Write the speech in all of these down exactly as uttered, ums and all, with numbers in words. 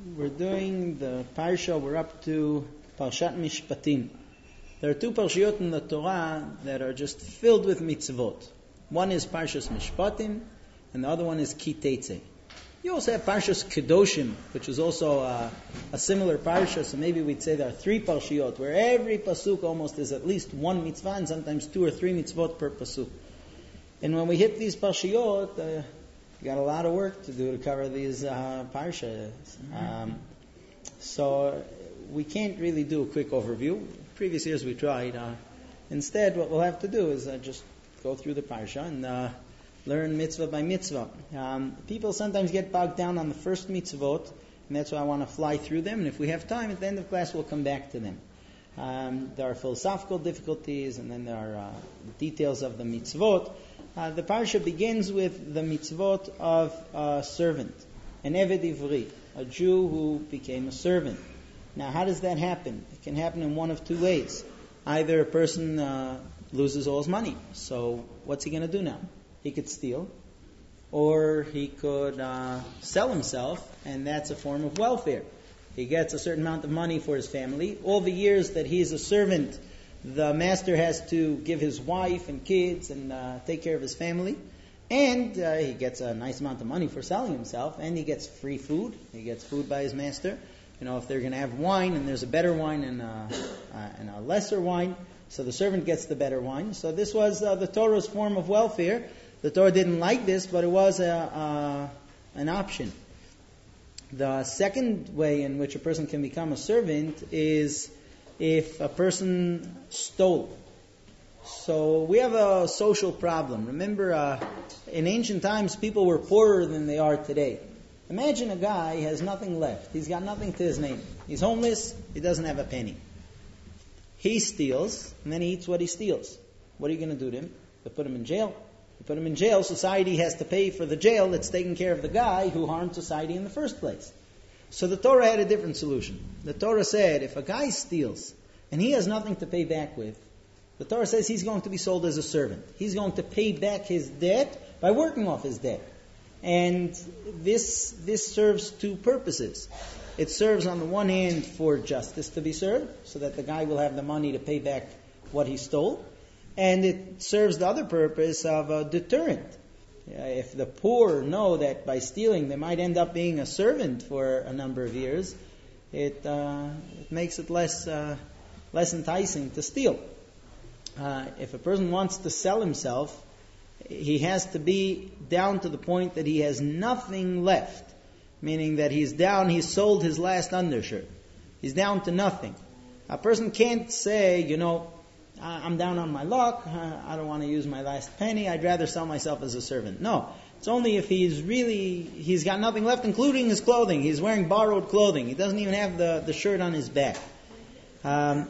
We're doing the parsha. We're up to Parshat Mishpatim. There are two parshiyot in the Torah that are just filled with mitzvot. One is Parshas Mishpatim, and the other one is Ki Teitzei. You also have Parshas Kedoshim, which is also a, a similar parsha. So maybe we'd say there are three parshiyot, where every pasuk almost is at least one mitzvah, and sometimes two or three mitzvot per pasuk. And when we hit these parshiyot, uh, we got a lot of work to do to cover these uh, parshas. Um, so we can't really do a quick overview. Previous years we tried. Uh, instead, what we'll have to do is uh, just go through the parsha and uh, learn mitzvah by mitzvah. Um, people sometimes get bogged down on the first mitzvot, and that's why I want to fly through them. And if we have time, at the end of class, we'll come back to them. Um, there are philosophical difficulties, and then there are uh, details of the mitzvot. Uh, the parsha begins with the mitzvot of a servant, an Eved Ivri, a Jew who became a servant. Now, how does that happen? It can happen in one of two ways. Either a person uh, loses all his money, so what's he going to do now? He could steal, or he could uh, sell himself, and that's a form of welfare. He gets a certain amount of money for his family. All the years that he's a servant, the master has to give his wife and kids and uh, take care of his family. And uh, he gets a nice amount of money for selling himself, and he gets free food. He gets food by his master. You know, if they're going to have wine, and there's a better wine and a, uh, and a lesser wine, so the servant gets the better wine. So this was uh, the Torah's form of welfare. The Torah didn't like this, but it was a, uh, an option. The second way in which a person can become a servant is if a person stole. So we have a social problem. Remember, uh, in ancient times, people were poorer than they are today. Imagine a guy has nothing left. He's got nothing to his name. He's homeless. He doesn't have a penny. He steals, and then he eats what he steals. What are you going to do to him? You put him in jail. You put him in jail, society has to pay for the jail that's taking care of the guy who harmed society in the first place. So the Torah had a different solution. The Torah said, if a guy steals and he has nothing to pay back with, the Torah says he's going to be sold as a servant. He's going to pay back his debt by working off his debt. And this this serves two purposes. It serves on the one hand for justice to be served, so that the guy will have the money to pay back what he stole. And it serves the other purpose of a deterrent. If the poor know that by stealing they might end up being a servant for a number of years, it, uh, it makes it less uh, less enticing to steal. Uh, if a person wants to sell himself, he has to be down to the point that he has nothing left, meaning that he's down, he's sold his last undershirt. He's down to nothing. A person can't say, you know, I'm down on my luck, I don't want to use my last penny, I'd rather sell myself as a servant. No, it's only if he's really, he's got nothing left, including his clothing. He's wearing borrowed clothing. He doesn't even have the, the shirt on his back. Um,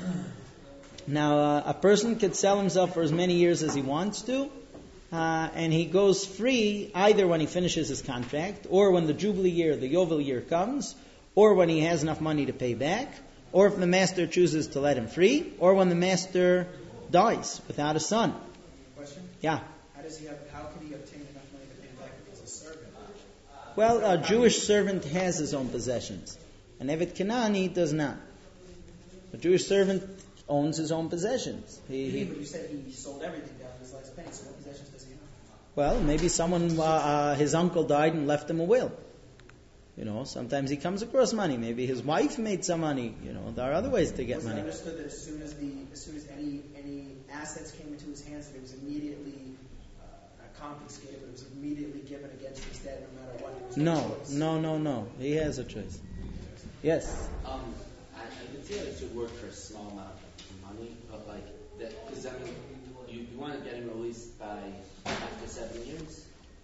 now, uh, a person could sell himself for as many years as he wants to, uh, and he goes free either when he finishes his contract, or when the Jubilee year, the Yovel year comes, or when he has enough money to pay back, or if the master chooses to let him free, or when the master dies without a son. Question? Yeah. How does he have? How can he obtain enough money to pay back if he's a servant? Well, a Jewish servant has his own possessions. An Evet Kanani does not. A Jewish servant owns his own possessions. He, he, but you said he sold everything down to his last penny. So what possessions does he have? Well, maybe someone, uh, uh, his uncle died and left him a will. You know, sometimes he comes across money. Maybe his wife made some money. You know, there are other ways to get was money. It understood that as soon as the, as soon as any any assets came into his hands, that it was immediately uh, not confiscated, but it was immediately given against his debt, no matter what. There was no, No, choice. no, no, no. He has a choice. Yes. Um, I, I can see that it should work for a small amount of money, but like that, because I mean, you, you want to get him released by after seven years.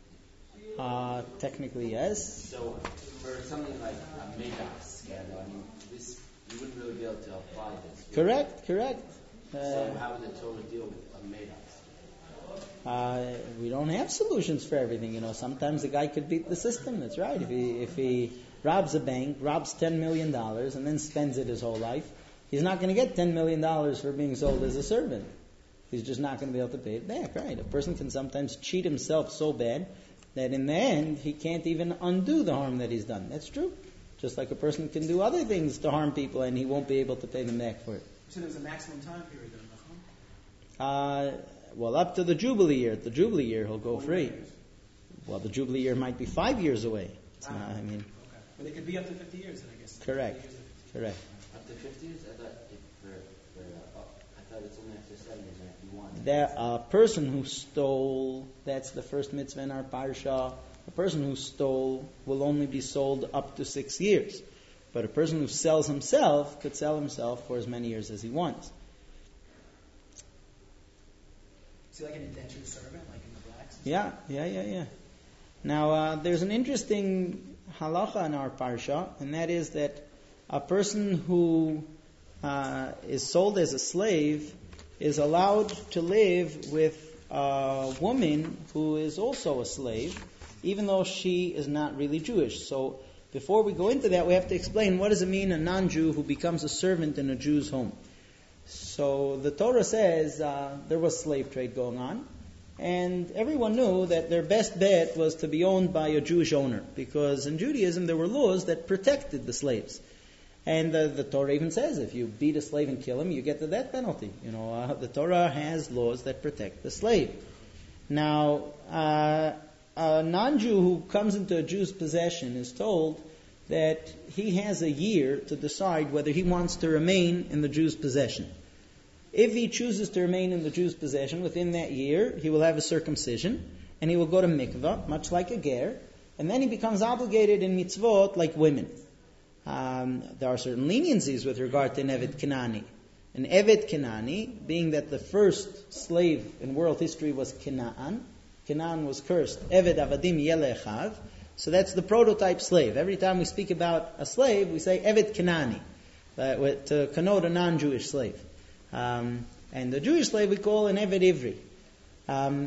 Uh, technically, yes. So for something like a Madoff scandal, I mean, this you wouldn't really be able to apply this. would Correct, correct. you? Uh, So how would the Torah deal with a Madoff? Uh, we don't have solutions for everything, you know. Sometimes the guy could beat the system. That's right. If he if he robs a bank, robs ten million dollars, and then spends it his whole life, he's not going to get ten million dollars for being sold as a servant. He's just not going to be able to pay it back. Right? A person can sometimes cheat himself so bad that in the end he can't even undo the harm that he's done. That's true. Just like a person can do other things to harm people and he won't be able to pay them back for it. So there's a maximum time period then, huh? Uh, well, up to the Jubilee year. At the Jubilee year, he'll go free. Well, the Jubilee year might be five years away. It's Ah, not, I mean, Okay. But it could be up to fifty years then, I guess. Correct. fifty years to fifty. correct. Up to fifty years? I thought it, for, for, uh, oh, I thought it's only after seven years and if you want. That a person who stole, that's the first mitzvah in our parsha. A person who stole will only be sold up to six years. But a person who sells himself could sell himself for as many years as he wants. Is it like an indentured servant, like in the blacks? Yeah, yeah, yeah, yeah. Now, uh, there's an interesting halacha in our parsha, and that is that a person who uh, is sold as a slave is allowed to live with a woman who is also a slave, even though she is not really Jewish. So, before we go into that, we have to explain what does it mean a non-Jew who becomes a servant in a Jew's home. So the Torah says uh, there was slave trade going on, and everyone knew that their best bet was to be owned by a Jewish owner, because in Judaism there were laws that protected the slaves. And uh, the Torah even says if you beat a slave and kill him, you get the death penalty. You know, uh, the Torah has laws that protect the slave. Now, uh, a non-Jew who comes into a Jew's possession is told that he has a year to decide whether he wants to remain in the Jew's possession. If he chooses to remain in the Jew's possession within that year, he will have a circumcision, and he will go to mikvah, much like a ger, and then he becomes obligated in mitzvot like women. Um, there are certain leniencies with regard to an Evet Kenani. An Evet Kenani, being that the first slave in world history was Canaan, Canaan was cursed, Evet Avadim Yelechav, so that's the prototype slave. Every time we speak about a slave, we say Evet Kenani, uh, to connote a non-Jewish slave. Um, and the Jewish slave we call an Evet Ivri. Um,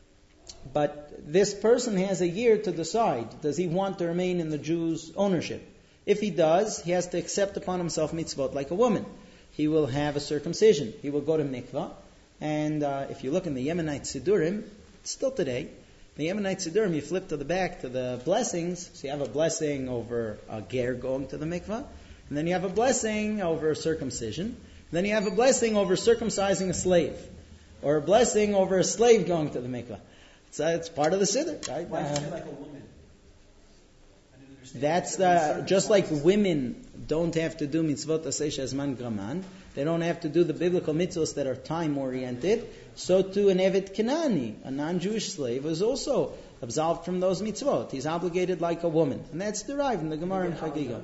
but this person has a year to decide, does he want to remain in the Jew's ownership? If he does, he has to accept upon himself mitzvot like a woman. He will have a circumcision. He will go to mikvah. And uh, if you look in the Yemenite Sidurim, still today, the Yemenite Sidurim, you flip to the back to the blessings. So you have a blessing over a ger going to the mikvah. And then you have a blessing over circumcision. And then you have a blessing over circumcising a slave. Or a blessing over a slave going to the mikvah. It's, uh, it's part of the Siddur, right? Why Uh, is it like a woman? I didn't understand. That's the, just like women don't have to do mitzvot aseh shezman graman, they don't have to do the biblical mitzvahs that are time-oriented, so too an Evet Kenani, a non-Jewish slave, is also absolved from those mitzvot. He's obligated like a woman. And that's derived in the Gemara in Chagiga.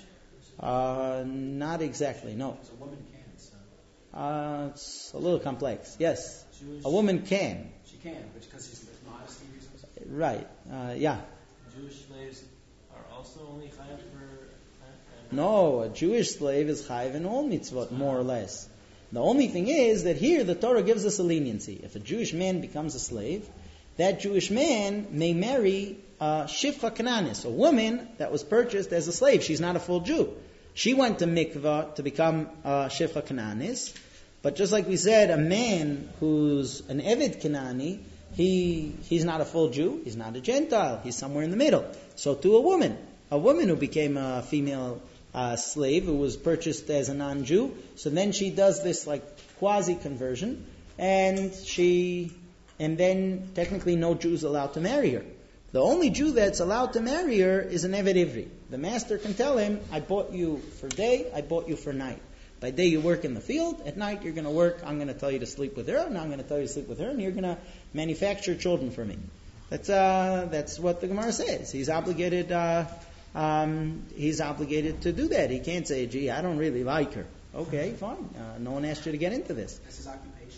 Uh, not exactly, no. So a woman can, so. Uh, it's a little complex. Yes, Jewish, a woman can. She can, but because she's with modesty or something. Right, uh, yeah. Jewish slaves are also only chayav for... No, a Jewish slave is chayiv in all mitzvot, more or less. The only thing is that here the Torah gives us a leniency. If a Jewish man becomes a slave, that Jewish man may marry a shifcha kananis, a woman that was purchased as a slave. She's not a full Jew. She went to mikvah to become a shifcha kananis, but just like we said, a man who's an Evet Kenani, he he's not a full Jew, he's not a Gentile, he's somewhere in the middle. So to a woman, a woman who became a female uh, slave who was purchased as a non-Jew, so then she does this like quasi-conversion, and she, and then technically no Jew is allowed to marry her. The only Jew that's allowed to marry her is an Evet Ivri. The master can tell him, I bought you for day, I bought you for night. By day you work in the field, at night you're going to work, I'm going to tell you to sleep with her, and I'm going to tell you to sleep with her, and you're going to manufacture children for me. That's uh, that's what the Gemara says. He's obligated uh, um, he's obligated to do that. He can't say, gee, I don't really like her. Okay, fine. Uh, no one asked you to get into this. That's his occupation.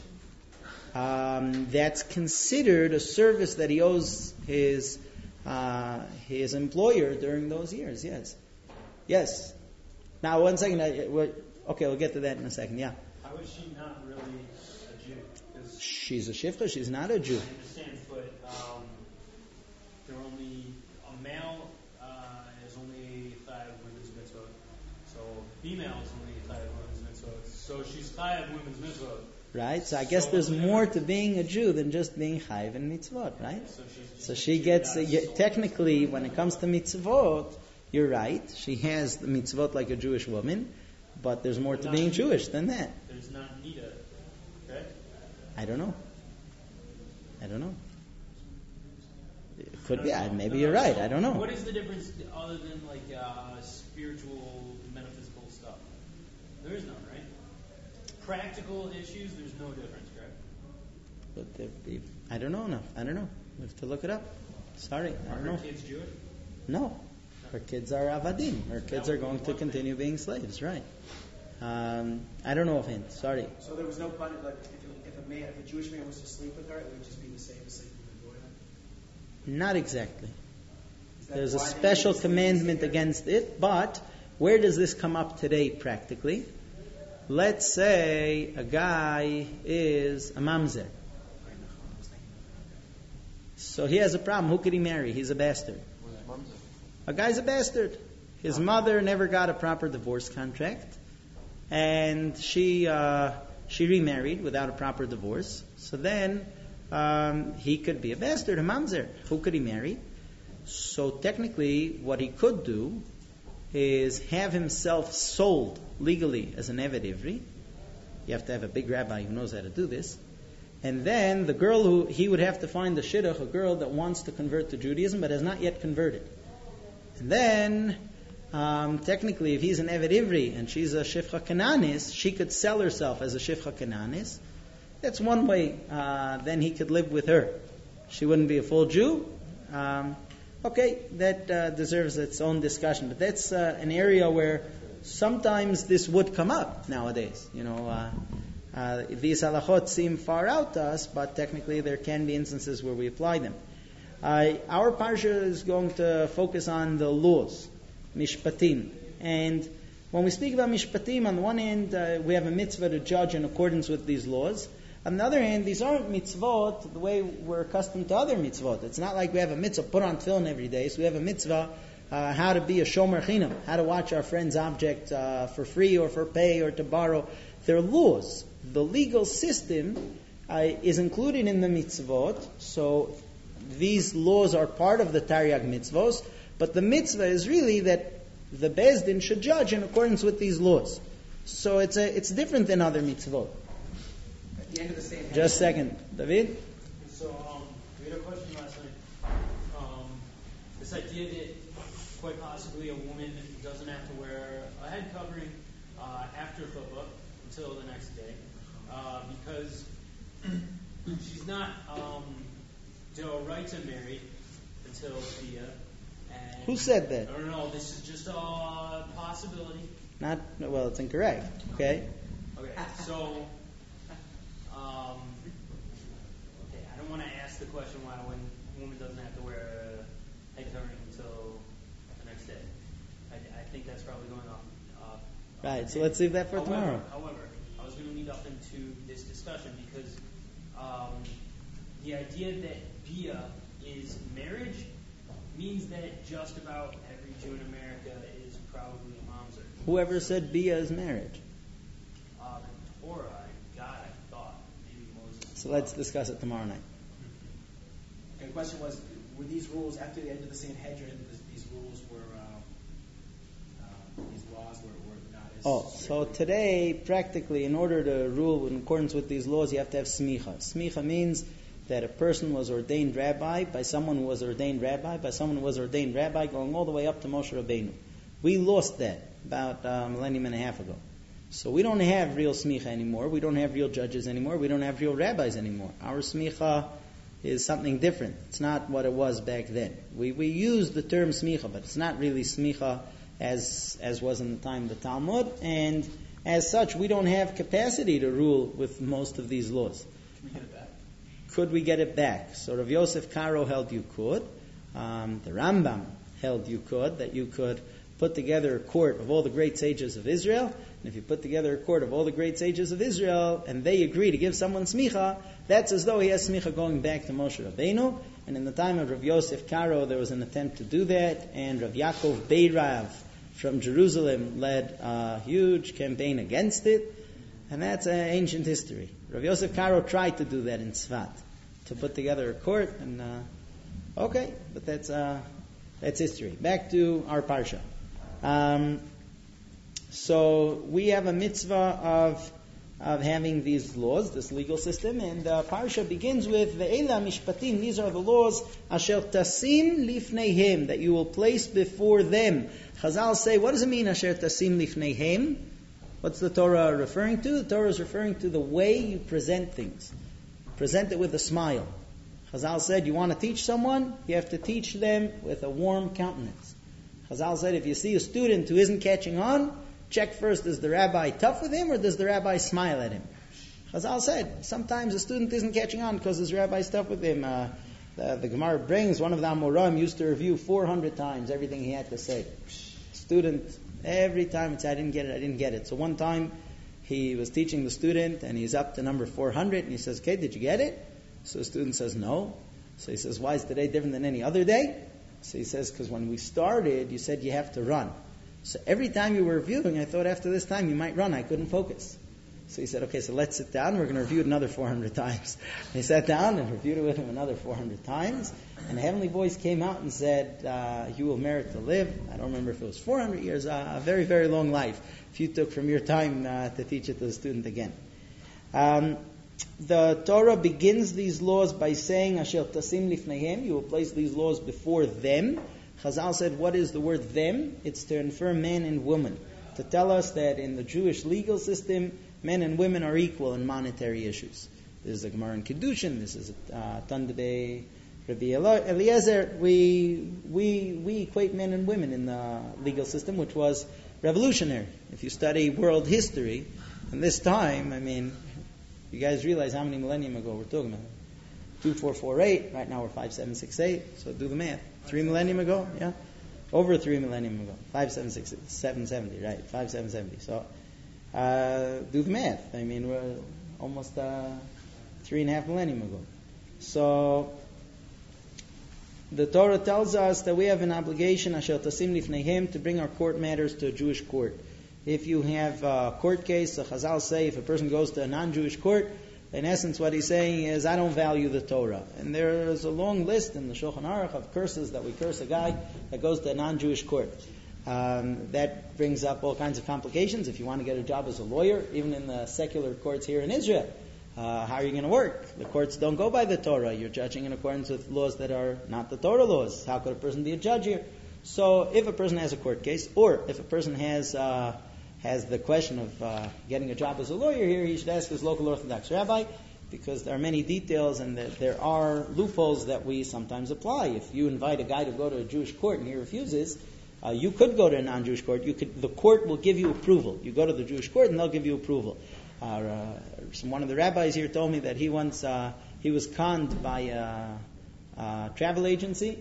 Um, that's considered a service that he owes his uh, his employer during those years. Yes, yes. Now, one second. I, we're, okay, we'll get to that in a second. Yeah. How is she not really a Jew? 'Cause She's a shifcha. She's not a Jew. I understand, but um, they're only a male uh, is only chayav women's mitzvot, so female is only chayav women's mitzvot. So she's chayav women's mitzvot. Right? So I guess So there's whatever- more to being a Jew than just being chayiv and mitzvot, right? So she's So she gets, uh, y- technically, when it comes to mitzvot, you're right. She has the mitzvot like a Jewish woman, but there's more But to not being nida. Jewish than that. There's not nida, correct? I don't know. I don't know. It I could don't be. know. I, maybe No, you're right. so I don't know. What is the difference other than like uh, spiritual, metaphysical stuff? There is none, right? Practical issues, there's no difference, correct? But there be, I don't know enough. I don't know. We have to look it up. Sorry, I Are don't her know. kids Jewish? No. Her kids are avadim. Her kids That are would be going to one thing. continue being slaves, right? Um, I don't know offhand. Sorry. So there was no punishment. Like if, if a man, if a Jewish man was to sleep with her, it would just be the same as sleeping with a goy then? Not exactly. Is that There's a why they special use the commandment same- against it, but where does this come up today practically? Let's say a guy is a mamzer. So he has a problem. Who could he marry? He's a bastard. A guy's a bastard. His mother never got a proper divorce contract, and she uh, she remarried without a proper divorce. So then um, he could be a bastard, a mamzer. Who could he marry? So technically, what he could do is have himself sold legally as an Eved Ivri. You have to have a big rabbi who knows how to do this. And then the girl who he would have to find a shidduch, a girl that wants to convert to Judaism but has not yet converted. And then, um, technically, if he's an Eved Ivri and she's a Shifcha Kananis, she could sell herself as a Shifcha Kananis. That's one way. Uh, then he could live with her. She wouldn't be a full Jew. Um, okay, that uh, deserves its own discussion. But that's uh, an area where sometimes this would come up nowadays. You know, uh, uh, these halachot seem far out to us, but technically there can be instances where we apply them. Uh, our parsha is going to focus on the laws, mishpatim. And when we speak about mishpatim, on the one hand, uh, we have a mitzvah to judge in accordance with these laws. On the other hand, these aren't mitzvot the way we're accustomed to other mitzvot. It's not like we have a mitzvah, put on tefillin every day. So we have a mitzvah, uh, how to be a shomer chinam, how to watch our friend's object uh, for free or for pay or to borrow. They're laws. The legal system uh, is included in the mitzvot, so these laws are part of the Taryag mitzvos, but the mitzvah is really that the Beis Din should judge in accordance with these laws. So it's a, it's different than other mitzvot. At the end of the same. Just a second, David. So um, we had a question last night. Um, this idea that quite possibly a woman doesn't have to wear a head covering uh, after chuppah until the next day, uh, because she's not um, right to marry until Bia. And Who said that? I don't know. This is just a possibility. Not well. It's incorrect. Okay. Okay, so um, okay, I don't want to ask the question why when a woman doesn't have to wear a head covering until the next day. I, I think that's probably going off. Uh, Right. So let's leave that for however, tomorrow. However, I was going to lead up into this discussion because um, the idea that Bia is marriage means that just about every Jew in America is probably a mamzer. Whoever said Bia is marriage. Uh, the Torah, God, I thought maybe Moses. So let's discuss it tomorrow night. Okay, the question was, were these rules after the end of the Sanhedrin? These rules were, uh, uh, these laws were, were not as. Oh, so today, practically, in order to rule in accordance with these laws, you have to have smicha. Smicha means that a person was ordained rabbi by someone who was ordained rabbi by someone who was ordained rabbi, going all the way up to Moshe Rabbeinu. We lost that about a millennium and a half ago. So we don't have real smicha anymore. We don't have real judges anymore. We don't have real rabbis anymore. Our smicha is something different. It's not what it was back then. We we use the term smicha, but it's not really smicha as as was in the time of the Talmud. And as such, we don't have capacity to rule with most of these laws. Can we get it back? Could we get it back? So Rav Yosef Karo held you could. Um, the Rambam held you could, that you could put together a court of all the great sages of Israel. And if you put together a court of all the great sages of Israel and they agree to give someone smicha, that's as though he has smicha going back to Moshe Rabbeinu. And in the time of Rav Yosef Karo, there was an attempt to do that. And Rav Yaakov Beirav from Jerusalem led a huge campaign against it. And that's uh, ancient history. Rav Yosef Karo tried to do that in Tzfat, to put together a court. And uh, okay, but that's uh, That's history. Back to our parsha. Um, so we have a mitzvah of of having these laws, this legal system, and the parsha begins with ve'ela mishpatim. These are the laws asher tasim lifneihem, that you will place before them. Chazal say, what does it mean asher tasim lifneihem? What's the Torah referring to? The Torah is referring to the way you present things. Present it with a smile. Chazal said, you want to teach someone, you have to teach them with a warm countenance. Chazal said, if you see a student who isn't catching on, check first, is the rabbi tough with him or does the rabbi smile at him? Chazal said, sometimes a student isn't catching on because his rabbi is tough with him. Uh, the, the Gemara brings, one of the Amoraim used to review four hundred times everything he had to say. Student, every time it's, I didn't get it, I didn't get it. So one time he was teaching the student and he's up to number four hundred and he says, okay, did you get it? So the student says, no. So he says, why is today different than any other day? So he says, because when we started, you said you have to run. So every time you were reviewing, I thought after this time you might run. I couldn't focus. So he said, okay, so let's sit down. We're going to review it another four hundred times. And he sat down and reviewed it with him another four hundred times. And a heavenly voice came out and said, uh, you will merit to live. I don't remember if it was four hundred years, uh, a very, very long life. If you took from your time uh, to teach it to the student again. Um, the Torah begins these laws by saying, Asher tasim lifneihem, you will place these laws before them. Chazal said, what is the word them? It's to infer man and woman. To tell us that in the Jewish legal system, men and women are equal in monetary issues. This is a Gemara in Kedushin. This is uh, Tandebe Rabbi Eliezer. We, we, we equate men and women in the legal system, which was revolutionary. If you study world history, in this time, I mean, you guys realize how many millennium ago we're talking about. two four four eight, right now we're five seven six eight, so do the math. Three millennium ago, yeah? Over three millennium ago. five seven six seven seventy, right? five seven seventy. So, uh, do the math. I mean, we're almost uh, three and a half millennium ago. So, the Torah tells us that we have an obligation, Asher tasim lifneihem, to bring our court matters to a Jewish court. If you have a court case, the Chazal say, if a person goes to a non-Jewish court, in essence, what he's saying is, I don't value the Torah. And there is a long list in the Shulchan Aruch of curses that we curse a guy that goes to a non-Jewish court. Um, that brings up all kinds of complications. If you want to get a job as a lawyer, even in the secular courts here in Israel, uh, how are you going to work? The courts don't go by the Torah. You're judging in accordance with laws that are not the Torah laws. How could a person be a judge here? So if a person has a court case, or if a person has... Uh, has the question of uh, getting a job as a lawyer here, he should ask his local Orthodox rabbi, because there are many details and there, there are loopholes that we sometimes apply. If you invite a guy to go to a Jewish court and he refuses, uh, you could go to a non-Jewish court. You could, the court will give you approval. You go to the Jewish court and they'll give you approval. Uh, uh, some, one of the rabbis here told me that he once uh, he was conned by a, a travel agency.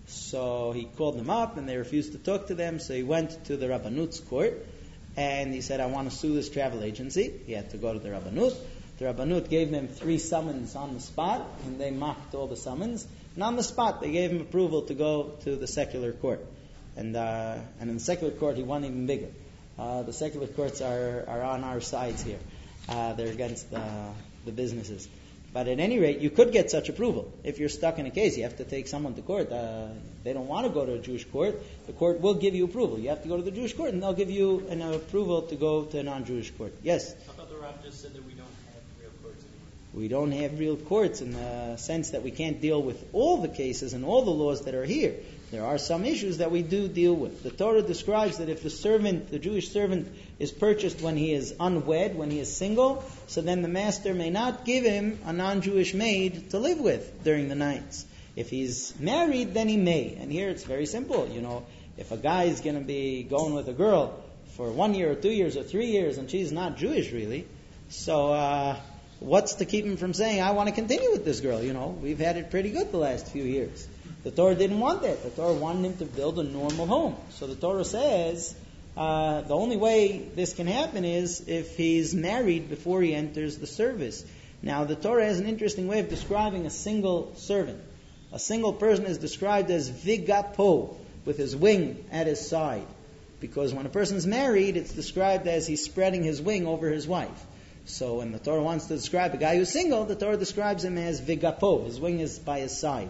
So he called them up and they refused to talk to them. So he went to the Rabbanut's court. And he said, I want to sue this travel agency. He had to go to the Rabbanut. The Rabbanut gave them three summons on the spot, and they mocked all the summons. And on the spot, they gave him approval to go to the secular court. And uh, and in the secular court, he won even bigger. Uh, the secular courts are, are on our sides here. Uh, they're against the, the businesses. But at any rate, you could get such approval. If you're stuck in a case, you have to take someone to court. Uh, they don't want to go to a Jewish court. The court will give you approval. You have to go to the Jewish court, and they'll give you an approval to go to a non-Jewish court. Yes? I thought the Rav just said that we don't have real courts anymore. We don't have real courts in the sense that we can't deal with all the cases and all the laws that are here. There are some issues that we do deal with. The Torah describes that if the servant, the Jewish servant, is purchased when he is unwed, when he is single, so then the master may not give him a non-Jewish maid to live with during the nights. If he's married, then he may. And here it's very simple. You know, if a guy is going to be going with a girl for one year or two years or three years and she's not Jewish really, so uh, what's to keep him from saying, I want to continue with this girl? You know, we've had it pretty good the last few years. The Torah didn't want that. The Torah wanted him to build a normal home. So the Torah says uh, the only way this can happen is if he's married before he enters the service. Now the Torah has an interesting way of describing a single servant. A single person is described as vigapo, with his wing at his side. Because when a person's married, it's described as he's spreading his wing over his wife. So when the Torah wants to describe a guy who's single, the Torah describes him as vigapo. His wing is by his side.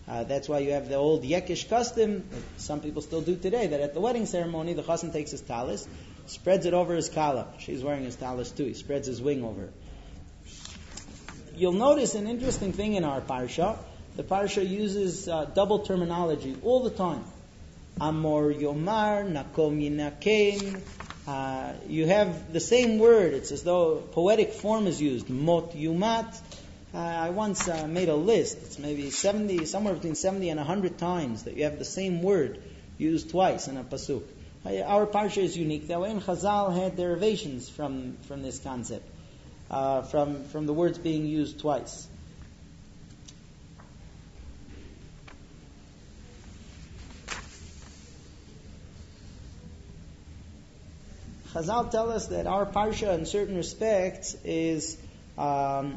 Uh, that's why you have the old Yekish custom, that some people still do today, that at the wedding ceremony, the chassan takes his talis, spreads it over his kala. She's wearing his talis too. He spreads his wing over it. You'll notice an interesting thing in our parsha. The parsha uses uh, double terminology all the time. Amor Yomar, Nakom Yinakem. Uh, you have the same word. It's as though poetic form is used. Mot Yumat. Uh, I once uh, made a list. It's maybe seventy, somewhere between seventy and one hundred times that you have the same word used twice in a pasuk. Uh, our parsha is unique that way, and Chazal had derivations from, from this concept, uh, from, from the words being used twice. Chazal tell us that our parsha, in certain respects, is um,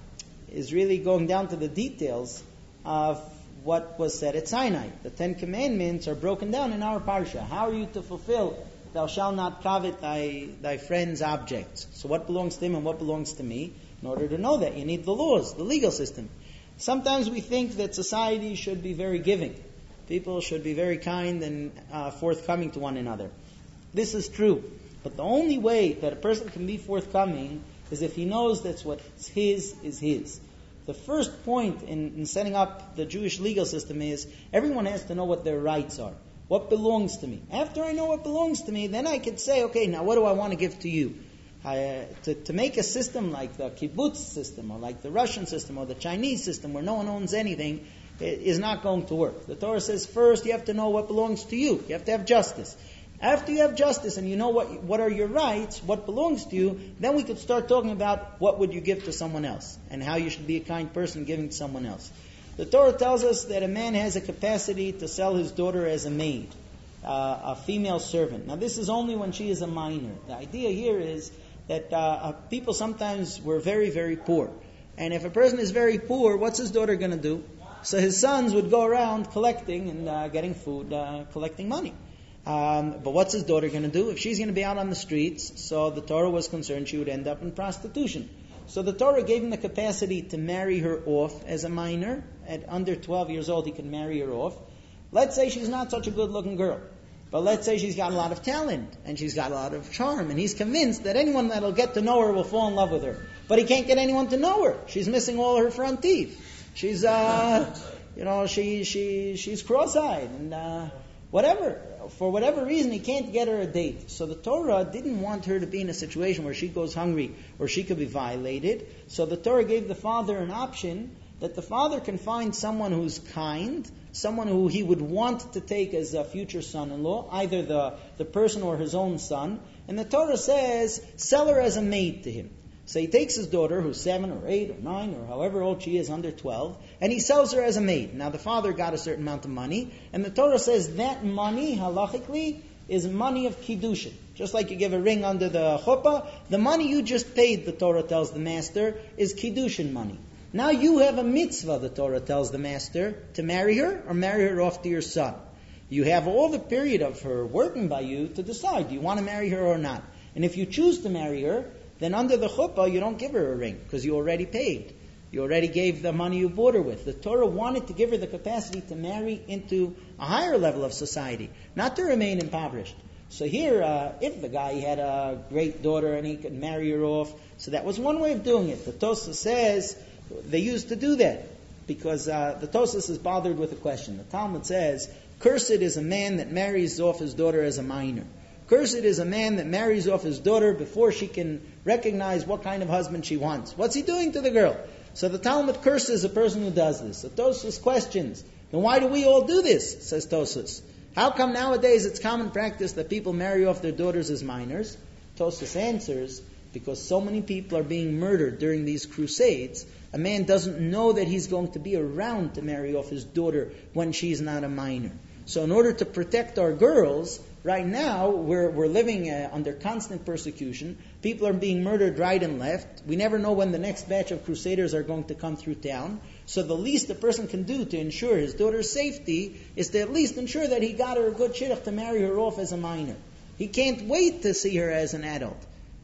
is really going down to the details of what was said at Sinai. The Ten Commandments are broken down in our parsha. How are you to fulfill, thou shalt not covet thy, thy friend's objects? So what belongs to him and what belongs to me? In order to know that, you need the laws, the legal system. Sometimes we think that society should be very giving. People should be very kind and uh, forthcoming to one another. This is true. But the only way that a person can be forthcoming is if he knows that what's his is his. The first point in, in setting up the Jewish legal system is everyone has to know what their rights are. What belongs to me? After I know what belongs to me, then I could say, okay, now what do I want to give to you? Uh, to, to make a system like the kibbutz system or like the Russian system or the Chinese system where no one owns anything is not going to work. The Torah says first you have to know what belongs to you. You have to have justice. After you have justice and you know what what are your rights, what belongs to you, then we could start talking about what would you give to someone else and how you should be a kind person giving to someone else. The Torah tells us that a man has a capacity to sell his daughter as a maid, uh, a female servant. Now this is only when she is a minor. The idea here is that uh, people sometimes were very, very poor. And if a person is very poor, what's his daughter going to do? So his sons would go around collecting and uh, getting food, uh, collecting money. Um, but what's his daughter going to do? If she's going to be out on the streets, so the Torah was concerned she would end up in prostitution. So the Torah gave him the capacity to marry her off as a minor. At under twelve years old, he can marry her off. Let's say she's not such a good-looking girl. But let's say she's got a lot of talent, and she's got a lot of charm, and he's convinced that anyone that'll get to know her will fall in love with her. But he can't get anyone to know her. She's missing all her front teeth. She's, uh, you know, she she she's cross-eyed, and uh, whatever. For whatever reason, he can't get her a date. So the Torah didn't want her to be in a situation where she goes hungry or she could be violated. So the Torah gave the father an option that the father can find someone who's kind, someone who he would want to take as a future son-in-law, either the, the person or his own son. And the Torah says, sell her as a maid to him. So he takes his daughter, who's seven or eight or nine or however old she is, under twelve, and he sells her as a maid. Now the father got a certain amount of money, and the Torah says that money, halachically, is money of kiddushin. Just like you give a ring under the chuppah, the money you just paid, the Torah tells the master, is kiddushin money. Now you have a mitzvah, the Torah tells the master, to marry her or marry her off to your son. You have all the period of her working by you to decide, do you want to marry her or not? And if you choose to marry her, then under the chuppah, you don't give her a ring, because you already paid. You already gave the money you bought her with. The Torah wanted to give her the capacity to marry into a higher level of society, not to remain impoverished. So here, uh, if the guy had a great daughter and he could marry her off, so that was one way of doing it. The Tosfos says they used to do that, because uh, the Tosfos is bothered with a question. The Talmud says, cursed is a man that marries off his daughter as a minor. Cursed is a man that marries off his daughter before she can recognize what kind of husband she wants. What's he doing to the girl? So the Talmud curses a person who does this. So Tosfos questions, then why do we all do this? Says Tosfos. How come nowadays it's common practice that people marry off their daughters as minors? Tosfos answers, because so many people are being murdered during these crusades, a man doesn't know that he's going to be around to marry off his daughter when she's not a minor. So in order to protect our girls, right now we're we're living uh, under constant persecution. People are being murdered right and left. We never know when the next batch of crusaders are going to come through town. So the least a person can do to ensure his daughter's safety is to at least ensure that he got her a good shidduch to marry her off as a minor. He can't wait to see her as an adult.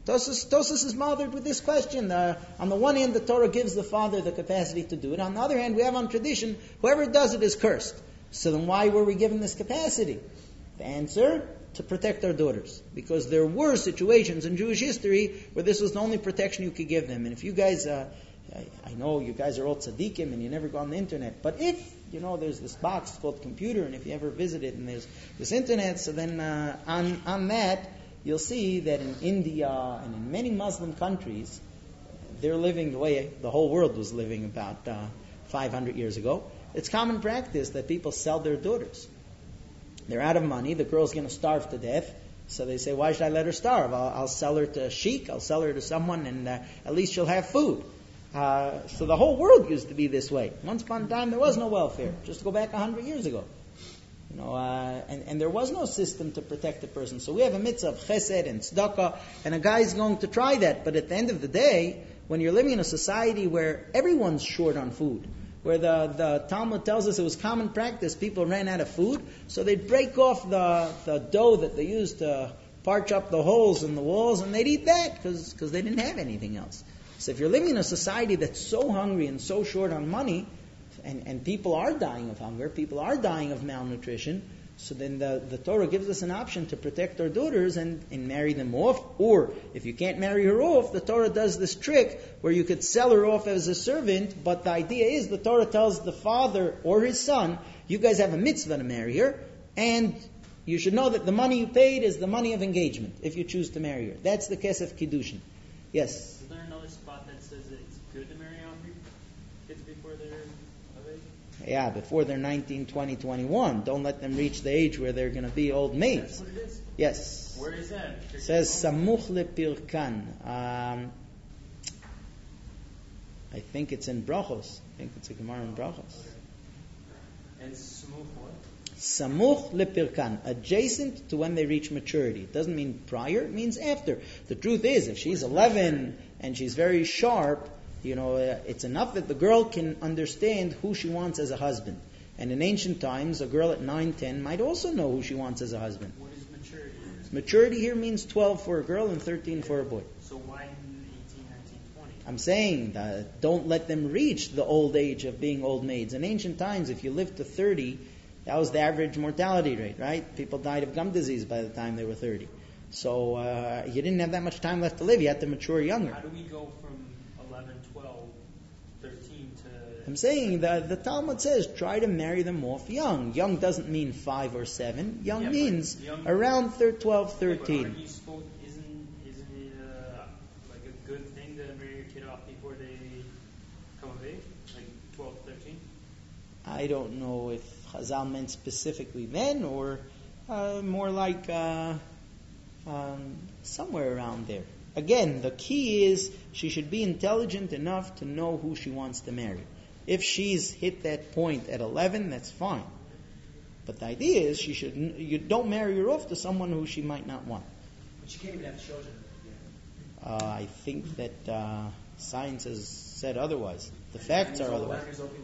Tosas, Tosas is mothered with this question. Uh, on the one hand, the Torah gives the father the capacity to do it. On the other hand, we have on tradition, whoever does it is cursed. So then why were we given this capacity? The answer, to protect our daughters. Because there were situations in Jewish history where this was the only protection you could give them. And if you guys, uh, I, I know you guys are all tzaddikim and you never go on the internet, but if, you know, there's this box called computer, and if you ever visit it and there's this internet, so then uh, on, on that, you'll see that in India and in many Muslim countries, they're living the way the whole world was living about uh, five hundred years ago. It's common practice that people sell their daughters. They're out of money. The girl's going to starve to death. So they say, why should I let her starve? I'll, I'll sell her to a sheikh. I'll sell her to someone, and uh, at least she'll have food. Uh, so the whole world used to be this way. Once upon a time, there was no welfare. Just go back a hundred years ago. You know, uh, and, and there was no system to protect the person. So we have a mitzvah of chesed and tzedakah, and a guy's going to try that. But at the end of the day, when you're living in a society where everyone's short on food, where the, the Talmud tells us it was common practice, people ran out of food, so they'd break off the, the dough that they used to parch up the holes in the walls, and they'd eat that because because they didn't have anything else. So if you're living in a society that's so hungry and so short on money, and, and people are dying of hunger, people are dying of malnutrition, so then the, the Torah gives us an option to protect our daughters and, and marry them off. Or if you can't marry her off, the Torah does this trick where you could sell her off as a servant, but the idea is the Torah tells the father or his son, you guys have a mitzvah to marry her, and you should know that the money you paid is the money of engagement if you choose to marry her. That's the kesef kiddushin. Yes? Is there another spot that says that it's good to marry off your kids before they're of age? Yeah, before they're nineteen, twenty, twenty-one. Don't let them reach the age where they're going to be old maids. That's what it is? Yes. Where is that? It says samuch lepirkan. Um, I think it's in Brachos. I think it's a Gemara in Brachos. And smuch what? Samuch lepirkan, adjacent to when they reach maturity. It doesn't mean prior, it means after. The truth is, if she's eleven and she's very sharp, you know, uh, it's enough that the girl can understand who she wants as a husband. And in ancient times, a girl at nine, ten might also know who she wants as a husband. What is maturity? Maturity here means twelve for a girl and thirteen for a boy. So why eighteen, nineteen, twenty? I'm saying that don't let them reach the old age of being old maids. In ancient times, if you lived to thirty, that was the average mortality rate, right? People died of gum disease by the time they were thirty. So uh, you didn't have that much time left to live. You had to mature younger. How do we go from eleven, twelve, thirteen to... I'm saying that the Talmud says try to marry them off young. Young doesn't mean five or seven. Young Yeah, means young- around thir- twelve, Yeah, but thirteen. aren't you supposed, isn't, isn't it uh, like a good thing to marry your kid off before they come of age? Like twelve, thirteen? I don't know if Chazal meant specifically then or uh, more like uh, um, somewhere around there. Again, the key is she should be intelligent enough to know who she wants to marry. If she's hit that point at eleven, that's fine. But the idea is she should you don't marry her off to someone who she might not want. But she can't even have children. Yeah. Uh, I think that uh, science has said otherwise. The facts are otherwise.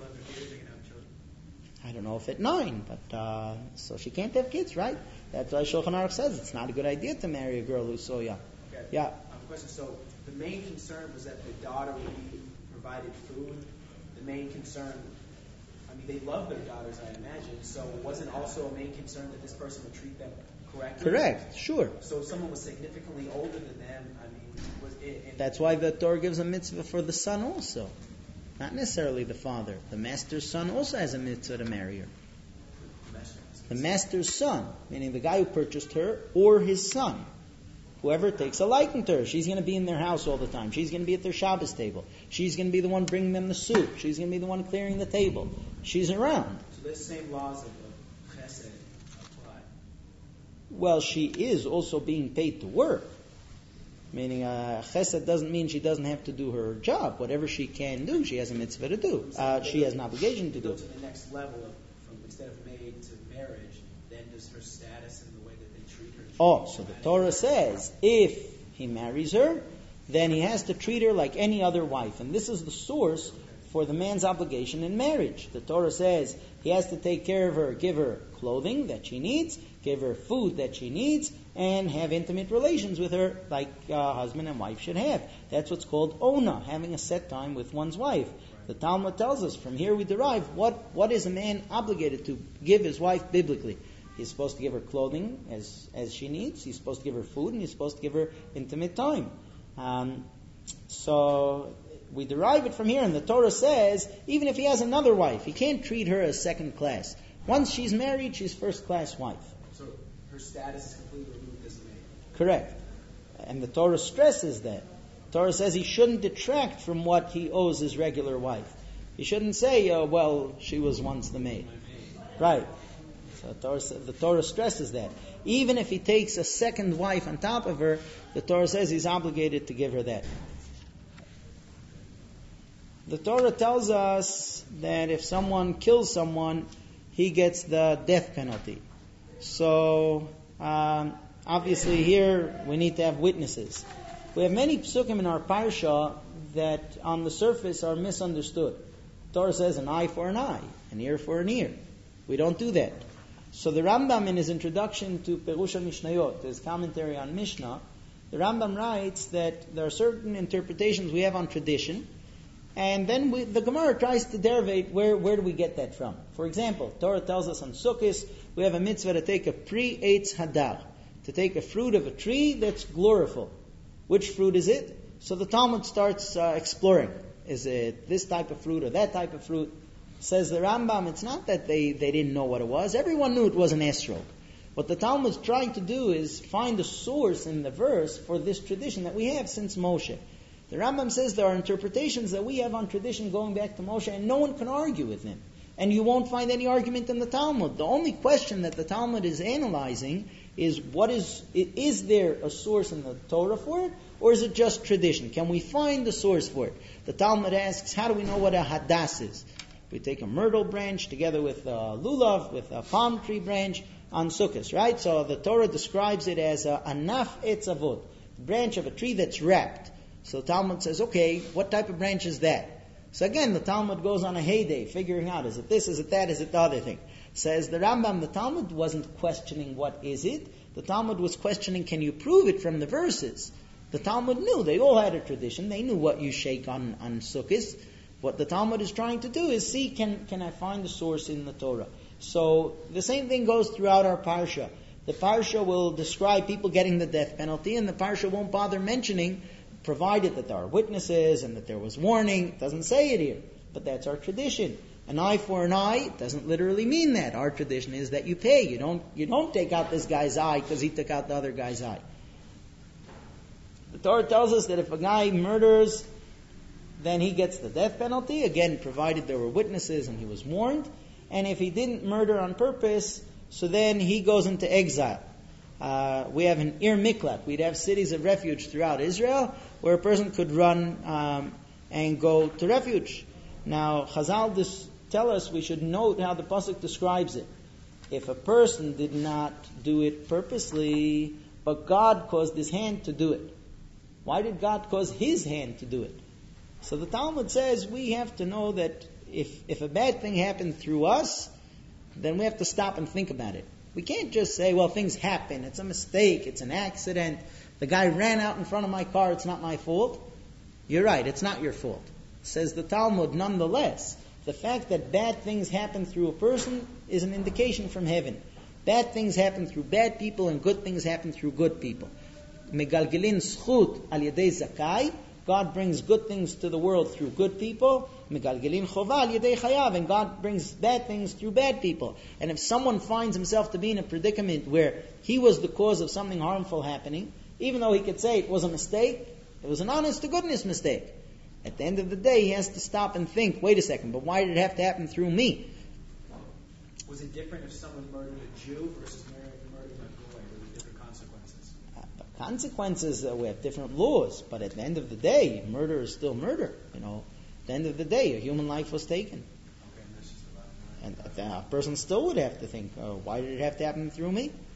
I don't know if at nine, but uh, so she can't have kids, right? That's why Shulchan Aruch says it's not a good idea to marry a girl who's so young. Okay. Yeah. Um, question. So the main concern was that the daughter would be provided food. The main concern, I mean, they love their daughters, I imagine. So wasn't also a main concern that this person would treat them correctly? Correct, sure. So if someone was significantly older than them, I mean, was it? it That's why the Torah gives a mitzvah for the son also. Not necessarily the father. The master's son also has a mitzvah to marry her. The master's son, meaning the guy who purchased her, or his son. Whoever takes a liking to her. She's going to be in their house all the time. She's going to be at their Shabbos table. She's going to be the one bringing them the soup. She's going to be the one clearing the table. She's around. So those same laws of the chesed apply. Well, she is also being paid to work. Meaning, uh, chesed doesn't mean she doesn't have to do her job. Whatever she can do, she has a mitzvah to do. Uh, she has an obligation to Go do. to the next level of, from instead of maid to marriage, then does her status and the way that they treat her. Oh, so the Torah says, if he marries her, then he has to treat her like any other wife. And this is the source for the man's obligation in marriage. The Torah says he has to take care of her, give her clothing that she needs, give her food that she needs, and have intimate relations with her like uh, husband and wife should have. That's what's called ona, having a set time with one's wife. The Talmud tells us, from here we derive what, what is a man obligated to give his wife biblically. He's supposed to give her clothing as, as she needs, he's supposed to give her food, and he's supposed to give her intimate time. Um, so we derive it from here, and the Torah says, even if he has another wife, he can't treat her as second class. Once she's married, she's first class wife. So her status is completely removed as a maid. Correct. And the Torah stresses that. The Torah says he shouldn't detract from what he owes his regular wife. He shouldn't say, oh, well, she was once the maid. Right. So the Torah, the Torah stresses that. Even if he takes a second wife on top of her, the Torah says he's obligated to give her that. The Torah tells us that if someone kills someone, he gets the death penalty. So, um, obviously here we need to have witnesses. We have many psukim in our parsha that on the surface are misunderstood. The Torah says an eye for an eye, an ear for an ear. We don't do that. So the Rambam, in his introduction to Perush HaMishnayot, his commentary on Mishnah, the Rambam writes that there are certain interpretations we have on tradition, and then we, the Gemara tries to derivate where, where do we get that from. For example, Torah tells us on Sukkot, we have a mitzvah to take a pri eitz hadar, to take a fruit of a tree that's gloriful. Which fruit is it? So the Talmud starts uh, exploring. Is it this type of fruit or that type of fruit? Says the Rambam, it's not that they, they didn't know what it was. Everyone knew it was an esrog. What the Talmud's trying to do is find a source in the verse for this tradition that we have since Moshe. The Rambam says there are interpretations that we have on tradition going back to Moshe, and no one can argue with him. And you won't find any argument in the Talmud. The only question that the Talmud is analyzing is what is, is there a source in the Torah for it, or is it just tradition? Can we find the source for it? The Talmud asks, how do we know what a hadas is? We take a myrtle branch together with a lulav, with a palm tree branch on Sukkot, right? So the Torah describes it as a anaf etz avot, branch of a tree that's wrapped. So the Talmud says, okay, what type of branch is that? So again, the Talmud goes on a heyday, figuring out, is it this, is it that, is it the other thing? Says the Rambam, the Talmud wasn't questioning what is it. The Talmud was questioning, can you prove it from the verses? The Talmud knew, they all had a tradition, they knew what you shake on, on Sukkot. What the Talmud is trying to do is see, can, can I find the source in the Torah? So the same thing goes throughout our parsha. The parsha will describe people getting the death penalty, and the parsha won't bother mentioning, provided that there are witnesses and that there was warning. It doesn't say it here, but that's our tradition. An eye for an eye doesn't literally mean that. Our tradition is that you pay. You don't, you don't take out this guy's eye because he took out the other guy's eye. The Torah tells us that if a guy murders, then he gets the death penalty, again, provided there were witnesses and he was warned. And if he didn't murder on purpose, so then he goes into exile. Uh, we have an Ir Miklat. We'd have cities of refuge throughout Israel where a person could run um, and go to refuge. Now, Chazal dis- tell us we should note how the pasuk describes it. If a person did not do it purposely, but God caused his hand to do it. Why did God cause his hand to do it? So the Talmud says we have to know that if, if a bad thing happened through us, then we have to stop and think about it. We can't just say, well, things happen, it's a mistake, it's an accident, the guy ran out in front of my car, it's not my fault. You're right, it's not your fault. Says the Talmud, nonetheless, the fact that bad things happen through a person is an indication from heaven. Bad things happen through bad people and good things happen through good people. Megalgelin schut al yedei zakai, God brings good things to the world through good people. Megalgelin chova al yedei chayav, and God brings bad things through bad people. And if someone finds himself to be in a predicament where he was the cause of something harmful happening, even though he could say it was a mistake, it was an honest to goodness mistake. At the end of the day, he has to stop and think, wait a second, but why did it have to happen through me? Was it different if someone murdered a Jew versus murdering a Goy? Were there different consequences? Uh, consequences, uh, we have different laws, but at the end of the day, murder is still murder. You know, at the end of the day, a human life was taken. Okay, and this is the bottom line. And a person still would have to think, uh, why did it have to happen through me? And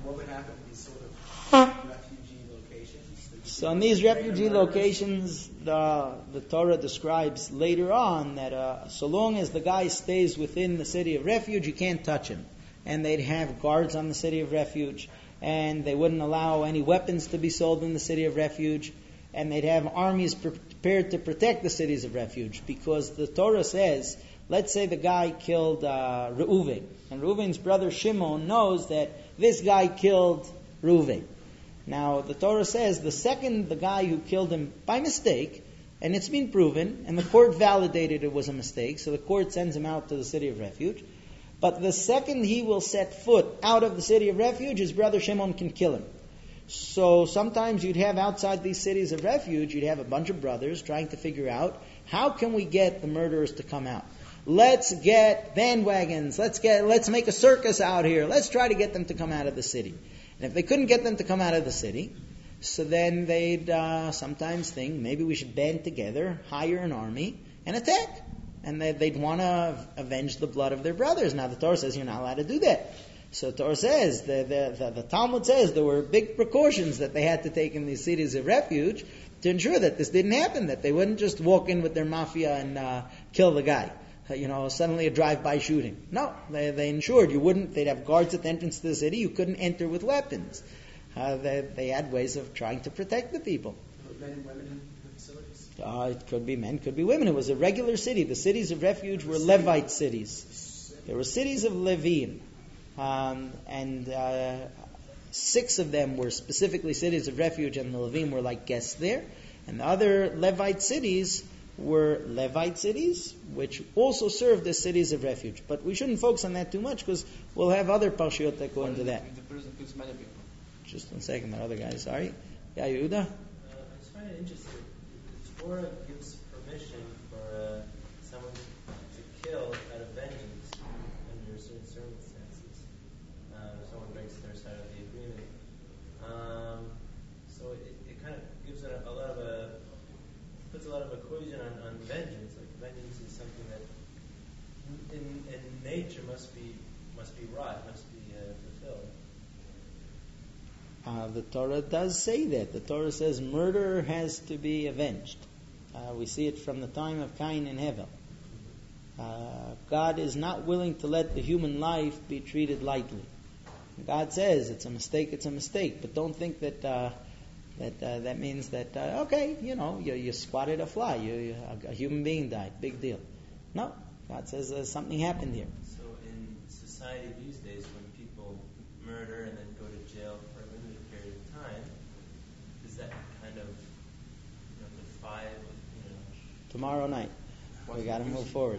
what would happen in these sort of refugee locations? So in these refugee locations, the, the Torah describes later on that uh, so long as the guy stays within the city of refuge, you can't touch him. And they'd have guards on the city of refuge, and they wouldn't allow any weapons to be sold in the city of refuge, and they'd have armies prepared to protect the cities of refuge, because the Torah says, let's say the guy killed uh, Reuven, and Reuven's brother Shimon knows that this guy killed Reuven. Now, the Torah says the second the guy who killed him by mistake, and it's been proven, and the court validated it was a mistake, so the court sends him out to the city of refuge, but the second he will set foot out of the city of refuge, his brother Shimon can kill him. So sometimes you'd have outside these cities of refuge, you'd have a bunch of brothers trying to figure out, how can we get the murderers to come out? Let's get bandwagons, let's get, let's make a circus out here, let's try to get them to come out of the city. And if they couldn't get them to come out of the city, so then they'd uh, sometimes think, maybe we should band together, hire an army, and attack. And they, they'd want to avenge the blood of their brothers. Now the Torah says you're not allowed to do that. So the Torah says, the, the, the, the Talmud says there were big precautions that they had to take in these cities of refuge to ensure that this didn't happen, that they wouldn't just walk in with their mafia and uh, kill the guy. Uh, you know, suddenly a drive-by shooting. No, they, they ensured you wouldn't, they'd have guards at the entrance to the city, you couldn't enter with weapons. Uh, they, they had ways of trying to protect the people. Men and women in the facilities? Uh, it could be men, could be women. It was a regular city. The cities of refuge were Levite cities. There were cities of Levim. Um, and uh, six of them were specifically cities of refuge, and the Levim were like guests there. And the other Levite cities were Levite cities, which also served as cities of refuge. But we shouldn't focus on that too much, because we'll have other parshiyot that go into that. Just one second, that other guy, sorry. Yeah, Yehuda? Uh, I just find it interesting. The Torah gives permission for uh, someone to kill out of vengeance under certain circumstances. Uh, if someone breaks their side of the agreement. Um, so it, it kind of gives it a, a lot of a puts a lot of equation on, on vengeance. Like vengeance is something that in, in nature must be must be wrought, must be uh, fulfilled. Uh, the Torah does say that. The Torah says murder has to be avenged. Uh, we see it from the time of Cain and Hevel. Uh, God is not willing to let the human life be treated lightly. God says it's a mistake, it's a mistake, but don't think that uh, that uh, that means that uh, okay, you know, you, you swatted a fly, you, you, a, a human being died, big deal. No, God says uh, something happened here. So in society these days, when people murder and then go to jail for a limited period of time, does that kind of, you know, defy, you know? Tomorrow night, we got to move forward.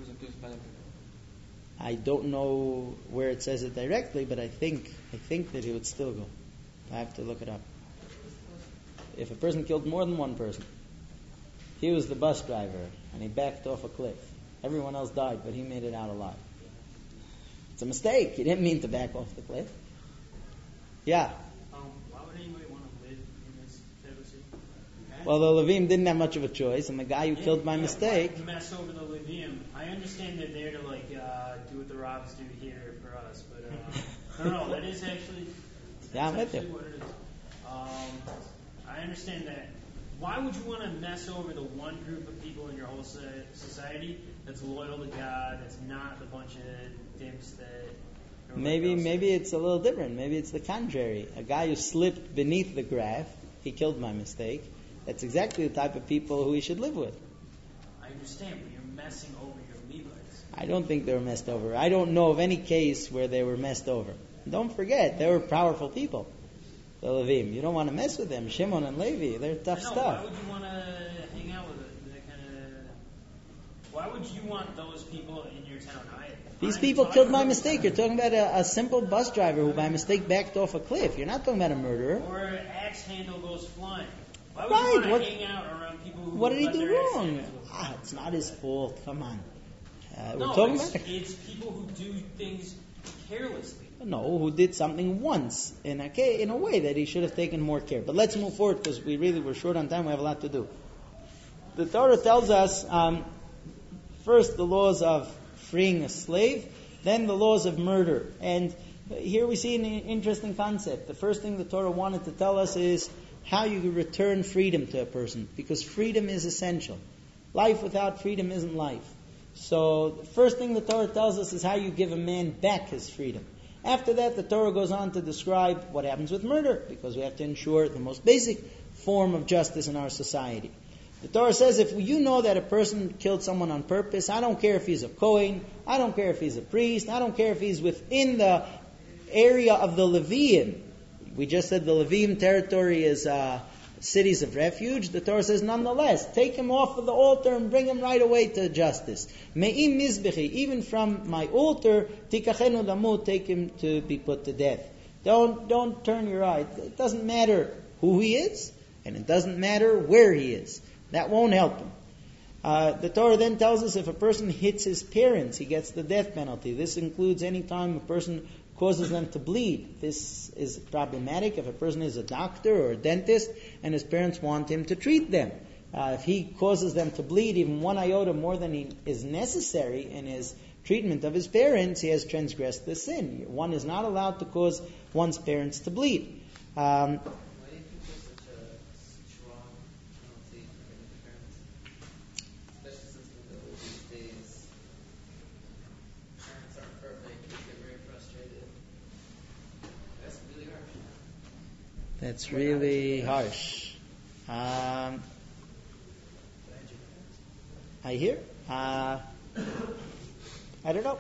I don't know where it says it directly, but I think I think that he would still go. I have to look it up. If a person killed more than one person, he was the bus driver and he backed off a cliff. Everyone else died, but he made it out alive. It's a mistake. He didn't mean to back off the cliff. Yeah. Um, why would anybody want to live in this type of city? Well, the Levim didn't have much of a choice, and the guy who Yeah, killed by yeah, mistake. why mess over the Levim. I understand they're there to like uh, do what the Robs do here for us, but uh, no, no, that is actually that's Yeah, I'm with actually you. what it is. Um, I understand that. Why would you want to mess over the one group of people in your whole society that's loyal to God, that's not a bunch of dimps that... Maybe maybe it's a little different. Maybe it's the contrary. A guy who slipped beneath the graph, he killed by mistake. That's exactly the type of people who he should live with. I understand, but you're messing over your Levites. I don't think they were messed over. I don't know of any case where they were messed over. Don't forget, they were powerful people. The Levim. You don't want to mess with them. Shimon and Levi, they're tough I know, stuff. why would you want to hang out with it, that kind of... Why would you want those people in your town? I, These I'm people talking killed by about- mistake. You're talking about a, a simple bus driver who by mistake backed off a cliff. You're not talking about a murderer. Or an axe handle goes flying. Why would Right, you want to what- hang out around people who What did he let do their axe wrong? handles go flying? Ah, it's not his fault. Come on. Uh, we're No, talking it's, about it's people who do things carelessly. no, who did something once in a ca- in a way that he should have taken more care. But let's move forward because we really were short on time. We have a lot to do. The Torah tells us um, first the laws of freeing a slave, then the laws of murder. And Here we see an interesting concept. The first thing the Torah wanted to tell us is how you return freedom to a person, because freedom is essential. Life without freedom isn't life. So the first thing the Torah tells us is how you give a man back his freedom. After that, the Torah goes on to describe what happens with murder, because we have to ensure the most basic form of justice in our society. The Torah says if you know that a person killed someone on purpose, I don't care if he's a Kohen, I don't care if he's a priest, I don't care if he's within the area of the Leviim. We just said the Leviim territory is uh, cities of refuge. The Torah says nonetheless, take him off of the altar and bring him right away to justice. Me'im mizbechi, even from my altar, tikachenu lamut, take him to be put to death. Don't, don't turn your eye. It doesn't matter who he is, and it doesn't matter where he is. That won't help him. Uh, the Torah then tells us if a person hits his parents, he gets the death penalty. This includes any time a person causes them to bleed. This is problematic if a person is a doctor or a dentist and his parents want him to treat them. Uh, if he causes them to bleed even one iota more than he is necessary in his treatment of his parents, he has transgressed the sin. One is not allowed to cause one's parents to bleed. Um, That's really harsh. Um, I hear. Uh, I don't know.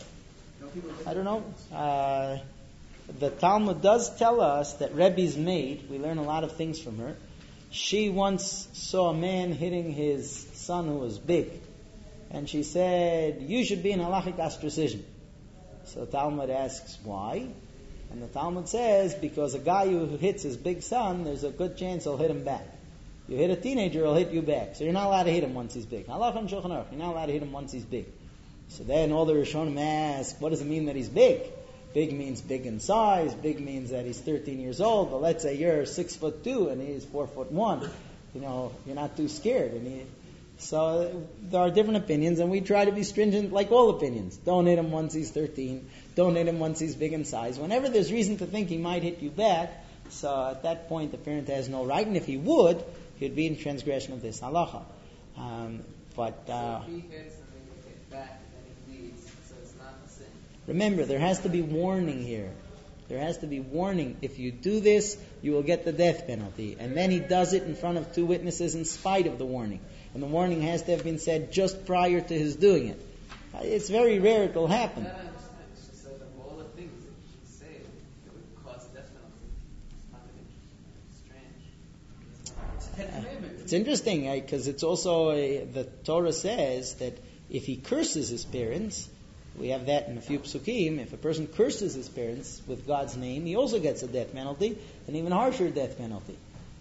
I don't know. Uh, the Talmud does tell us that Rebbe's maid, we learn a lot of things from her, she once saw a man hitting his son who was big. And she said, you should be in halachic ostracism. So Talmud asks, why? And the Talmud says, because a guy who hits his big son, there's a good chance he'll hit him back. You hit a teenager, he'll hit you back. So you're not allowed to hit him once he's big. Halach and Shulchan Aruch, you're not allowed to hit him once he's big. So then all the Rishonim ask, what does it mean that he's big? Big means big in size. Big means that he's thirteen years old. But let's say you're six foot two and he's four foot one. You know, you're not too scared. And he, so there are different opinions, and we try to be stringent like all opinions. Don't hit him once he's thirteen. Don't hit him once he's big in size. Whenever there's reason to think he might hit you back, so at that point the parent has no right, and if he would, he'd be in transgression of this halacha. Um, but uh, so if he hits and then he hit back and then he bleeds, so it's not a sin. Remember, there has to be warning here. There has to be warning. If you do this, you will get the death penalty. And then he does it in front of two witnesses in spite of the warning. And the warning has to have been said just prior to his doing it. It's very rare it will happen. That I understand. It's just that of all the things that you should say that would cause death penalty, it's not even strange. It's a Ten Commandments. It's interesting because it's also a, the Torah says that if he curses his parents, we have that in a few psukim. If a person curses his parents with God's name, he also gets a death penalty, an even harsher death penalty.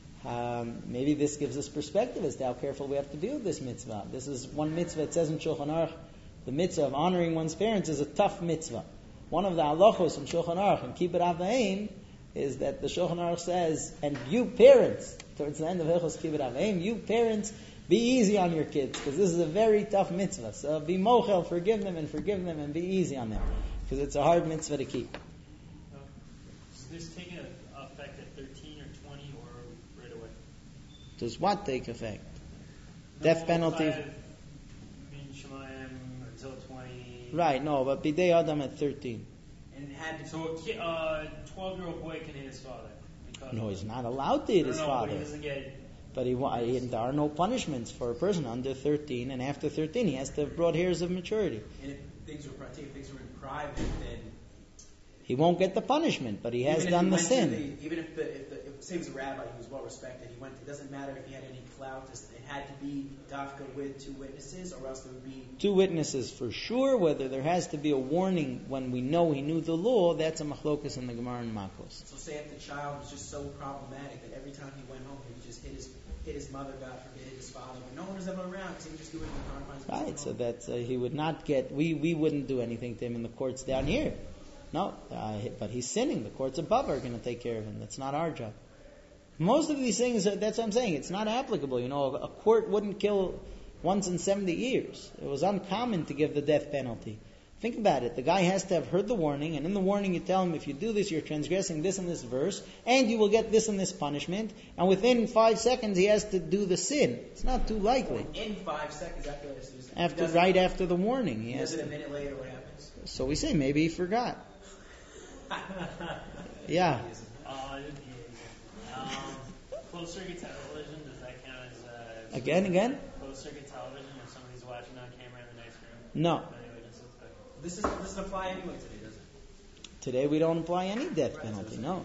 Um, maybe this gives us perspective as to how careful we have to be with this mitzvah. This is one mitzvah. It says in Shulchan Aruch, the mitzvah of honoring one's parents is a tough mitzvah. One of the halachos in Shulchan Aruch and Kibbut Avayim is that the Shulchan Aruch says, and you parents, towards the end of Hilchos Kibbut Avayim, you parents, be easy on your kids, because this is a very tough mitzvah. So be mochel, forgive them and forgive them and be easy on them, because it's a hard mitzvah to keep. Uh, is this taking effect at thirteen or twenty or right away? Does what take effect? No, Death penalty? five, Min Shemayim until twenty. Right, no, but Bidei Adam at thirteen. And it had to So a ki- uh, twelve-year-old boy can hit his father. Because No, he's not allowed to hit no, his no, father. But he doesn't get. But he, wa- he, there are no punishments for a person under thirteen, and after thirteen he has to have brought hairs of maturity. And if things were if things were in private, then He won't get the punishment, but he has even if done he the went to sin. the- even if the, if the if, say he was a rabbi, he was well respected. He went. It doesn't matter if he had any clout. It had to be dafka with two witnesses, or else there would be. Two witnesses for sure. Whether there has to be a warning when we know he knew the law, that's a machlokas in the Gemara and Makos. So say if the child was just so problematic that every time he went home, he would just hit his hit his mother, God forbid, hit his father, but no one was ever around because he would just do it in the confines of his Right, so home. that uh, he would not get. We we wouldn't do anything to him in the courts down here. No, uh, but he's sinning. The courts above are going to take care of him. That's not our job. Most of these things, are, that's what I'm saying. It's not applicable. You know, a court wouldn't kill once in seventy years. It was uncommon to give the death penalty. Think about it. The guy has to have heard the warning, and in the warning you tell him, if you do this, you're transgressing this and this verse, and you will get this and this punishment, and within five seconds he has to do the sin. It's not too likely. In five seconds after this, he After, does right it, after the warning. He he has does it a to. minute later, what happens? So we say, maybe he forgot. Yeah. Uh, um, closed circuit television, does that count as uh, Again, again? closed circuit television if somebody's watching on camera in the next room? No. Anyway, this is the- This is this doesn't apply anyway today, does it? Today we don't apply any death penalty, no.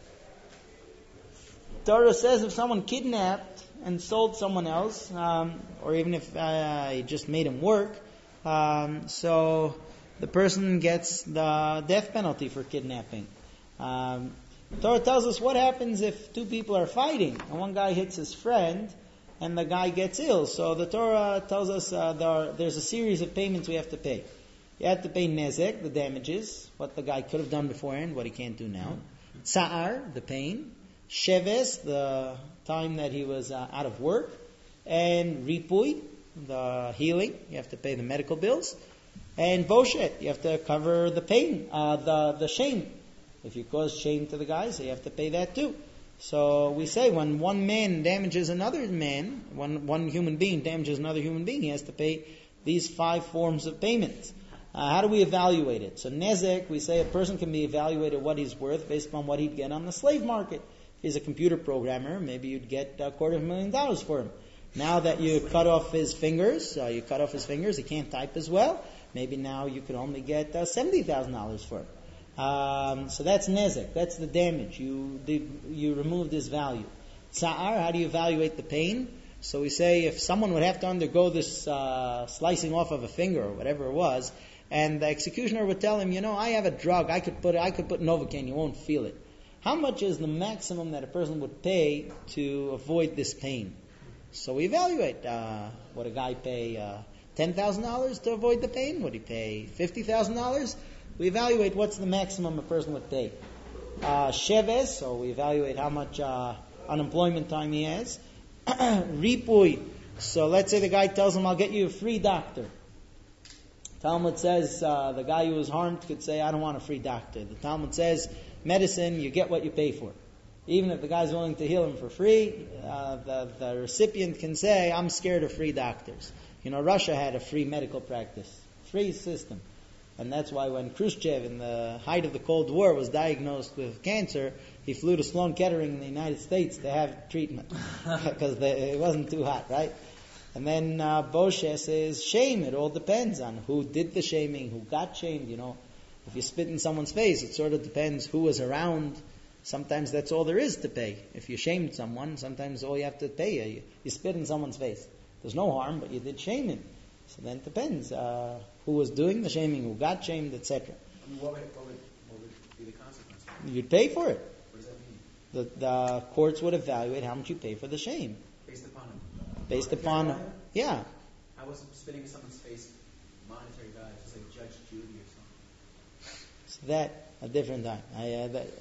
Torah says if someone kidnapped and sold someone else, um, or even if uh, he just made him work, um, so the person gets the death penalty for kidnapping. Um, Torah tells us what happens if two people are fighting and one guy hits his friend and the guy gets ill. So the Torah tells us uh, there are, there's a series of payments we have to pay. You have to pay nezek, the damages, what the guy could have done beforehand, what he can't do now. Tsa'ar, the pain. Sheves, the time that he was uh, out of work. And ripui, the healing. You have to pay the medical bills. And boshet, you have to cover the pain, uh, the, the shame. If you cause shame to the guy, so you have to pay that too. So we say when one man damages another man, one, one human being damages another human being, he has to pay these five forms of payment. Uh, how do we evaluate it? So nezek, we say a person can be evaluated what he's worth based upon what he'd get on the slave market. If he's a computer programmer, maybe you'd get a quarter of a million dollars for him. Now that you cut off his fingers, uh, you cut off his fingers, he can't type as well. Maybe now you could only get uh, seventy thousand dollars for him. Um, so that's nezek, that's the damage. You did, you removed his value. Tsa'ar, how do you evaluate the pain? So we say if someone would have to undergo this uh, slicing off of a finger or whatever it was, and the executioner would tell him, you know, I have a drug, I could put I could put Novocaine, you won't feel it. How much is the maximum that a person would pay to avoid this pain? So we evaluate. Uh, would a guy pay uh, ten thousand dollars to avoid the pain? Would he pay fifty thousand dollars? We evaluate what's the maximum a person would pay. Uh, Sheves, so we evaluate how much uh, unemployment time he has. Ripui, so let's say the guy tells him, I'll get you a free doctor. Talmud says uh, the guy who was harmed could say, I don't want a free doctor. The Talmud says, medicine, you get what you pay for. Even if the guy's willing to heal him for free, uh, the, the recipient can say, I'm scared of free doctors. You know, Russia had a free medical practice, free system. And that's why when Khrushchev, in the height of the Cold War, was diagnosed with cancer, he flew to Sloan Kettering in the United States to have treatment. Because it wasn't too hot, right? And then uh, Boshe says, shame, it all depends on who did the shaming, who got shamed, you know. If you spit in someone's face, it sort of depends who was around. Sometimes that's all there is to pay. If you shamed someone, sometimes all you have to pay, you, you spit in someone's face. There's no harm, but you did shame him. So then it depends uh, who was doing the shaming, who got shamed, et cetera. I mean, what would, what, would, what would be the consequence? You'd pay for it. What does that mean? The, the courts would evaluate how much you pay for the shame. Based upon Based monetary upon, value? yeah. I was spitting in someone's face monetary value, just like Judge Judy or something. So that, a different time. I, uh, the,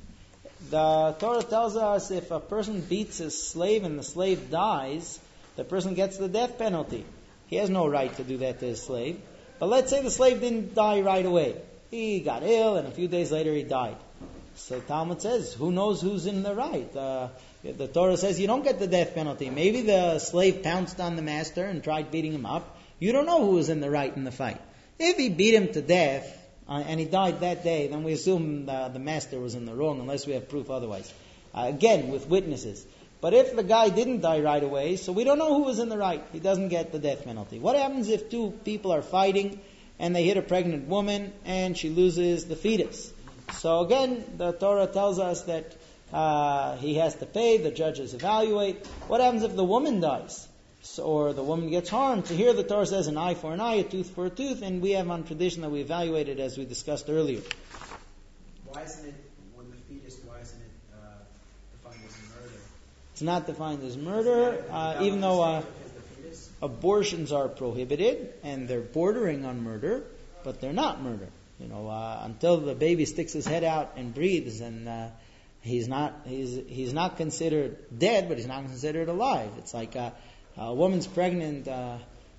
the Torah tells us if a person beats his slave and the slave dies, the person gets the death penalty. He has no right to do that to his slave. But let's say the slave didn't die right away. He got ill and a few days later he died. So Talmud says, who knows who's in the right? Uh, the Torah says you don't get the death penalty. Maybe the slave pounced on the master and tried beating him up. You don't know who was in the right in the fight. If he beat him to death uh, and he died that day, then we assume the, the master was in the wrong unless we have proof otherwise. Uh, again, with witnesses. But if the guy didn't die right away, so we don't know who was in the right, he doesn't get the death penalty. What happens if two people are fighting and they hit a pregnant woman and she loses the fetus? So again, the Torah tells us that uh, he has to pay, the judges evaluate. What happens if the woman dies? So, or the woman gets harmed? So here the Torah says an eye for an eye, a tooth for a tooth, and we have on tradition that we evaluated as we discussed earlier. Why isn't it, when the fetus, why isn't it uh, defined as murder? It's not defined as murder, uh, even though uh, abortions are prohibited and they're bordering on murder, but they're not murder. You know, uh, until the baby sticks his head out and breathes, and uh, he's not he's he's not considered dead, but he's not considered alive. It's like uh, a woman's pregnant, uh,